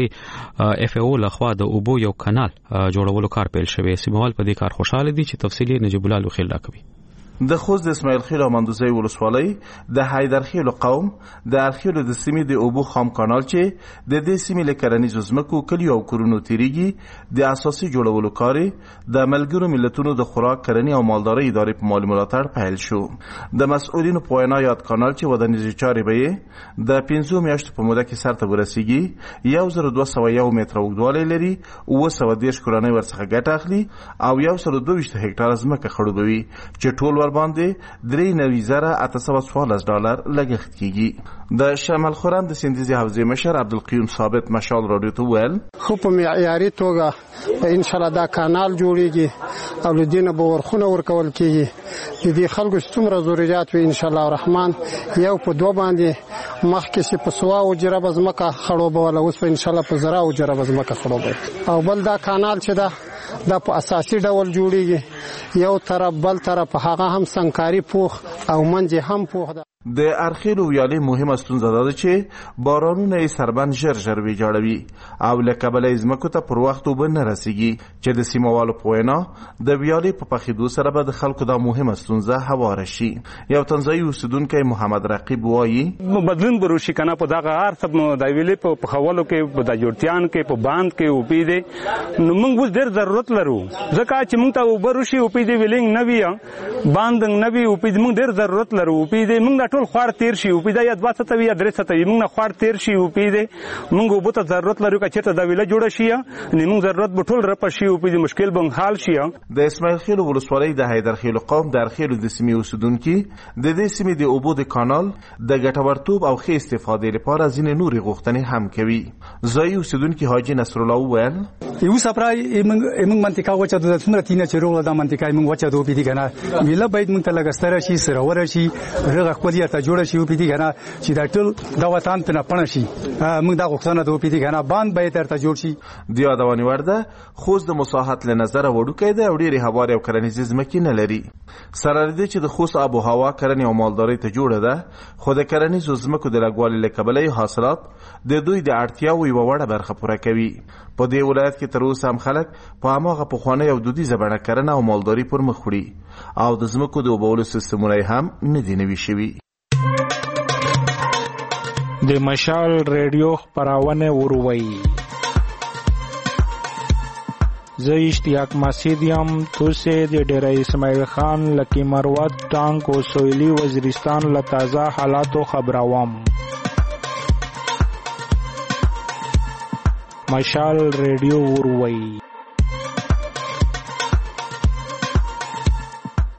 ادارې اف او لخوا د اوبو یو کانال جوړولو کار پیل شوی سیموال په دې کار خوشاله دي چې تفصیلی نجیب الله لوخیل راکوي د خوست د اسماعیل خیل او مندوزي ولسوالۍ د حیدرخیل قوم د ارخیل د سیمې د اوبو خام کانال چې د دې سیمې لکرنیزو ځمکو کلیو او کورونو تیریږي د اساسي جوړولو کار د ملګرو ملتونو د خوراک کرنې او مالدارۍ ادارې په مالی ملاتړ پیل شو د مسؤلینو په وینا یاد کانال چې ودانیزي چارې به د 15 میاشتو په موده کې سرته ورسیږي 1201 متر اوږدوالی لري 910 کورنۍ ورڅخه ګټه اخلي او 122 هکتار ځمکه خړوبوي چې ټول باندې $3,814 لګښت کیږي د شمال خورم د سندیزي حوزې مشر عبدالقیوم ثابت مشال رادیو ته ویل خو په معیاري توګه ان شاء الله دا کانال جوړیږي او لدینه به ورخونه ورکول کیږي د دې خلکو ستومره ضرورت وي ان شاء الله الرحمن یو په دوه باندې مخکې چې په سوا او جرب ازمکه خړوبول اوس په ان شاء الله په زرا او جرب ازمکه خړوبول او بل دا کانال چې دا په اساسي ډول جوړیږي یو طرف بل طرف هغه هم سنکاري پوخ او منځ هم پوخ ده د ارخیل ویالې مهمه ستونزه ده چې بارانونه یې سربند ژر ویجاړوي او له کبله ځمکو ته پر وخت اوبه نه رسیږي چې د سیموالو په وینا د ویالې په پخېدو سره به د خلکو دا مهمه ستونزه هواره شي یو تنزایي اوسیدونکی محمد رقیب وایي بدلون به وشي که نه په دغه هر څه د ویلې په پخولو کې په د جوړتیان کې په باند کې اوبه دي نو موږ اوس ډېر ضرورت لرو ځکه چې موږ ته اوبه وشي اوبه دي ویلینګ نه وي باند نه وي اوبه موږ ډېر ضرورت لرو اوبه دي موږ ټول خوار تیر شي او پیدا یا 2 سطوي یا 3 سطوي موږ نه خوار تیر شي او پیدا موږ وبته ضرورت لرو چې ته دا ویله جوړ شي نه موږ ضرورت به ټول رپ شي او پیدا مشکل به حل شي. د اسماعیل خیل ولسوالۍ د حیدرخیل قوم د ارخیل د سیمې اوسیدونکو د دې سیمې د اوبو د کانال د ګټورتوب او ښه استفادې لپاره ځینې نورې غوښتنې هم کوي. ځایي اوسیدونکو حاجی نصر الله وویل یو سپرای موږ منطقه وچه د څومره تینه چیرو د منطقه موږ وچه دوه پیدي کنه ویله باید موږ ته لګستره شي سره ور شي رغه خپل ته جوړ شي او پیدي کنه چې دا ټول دا وطن ته نه پڼ شي موږ دا غوښتنه دوه پیدي کنه باند باید ته جوړ شي. د یادونې ورده خوست د مساحت له نظر وړوکی دی او ډېرې هوارې او کرنیزې ځمکې نه لري. سره دې چې د خوست آب و هوا کرنې او مالدارۍ ته جوړه ده خو د کرنیزو ځمکو د لږوالي له کبله حاصلات د دوی د اړتیاوو یوه وړه برخه پوره کوي. په دې ولایت کې تر اوسه هم خلک په هماغه پخوانۍ او دودیزه بڼه کرنه او مالداري پر مخ وړي او د ځمکو د اوبولو سیستمونه هم نه دي نوي شوي. د مشال ریډیو خپرونه وروي زه اشتیاق مسعود یم. توسه د ډیره اسماعیل خان لکی مروت ټانک او سویلی وزیرستان له تازه حالاتو خبروم. مشال ریډیو وروي.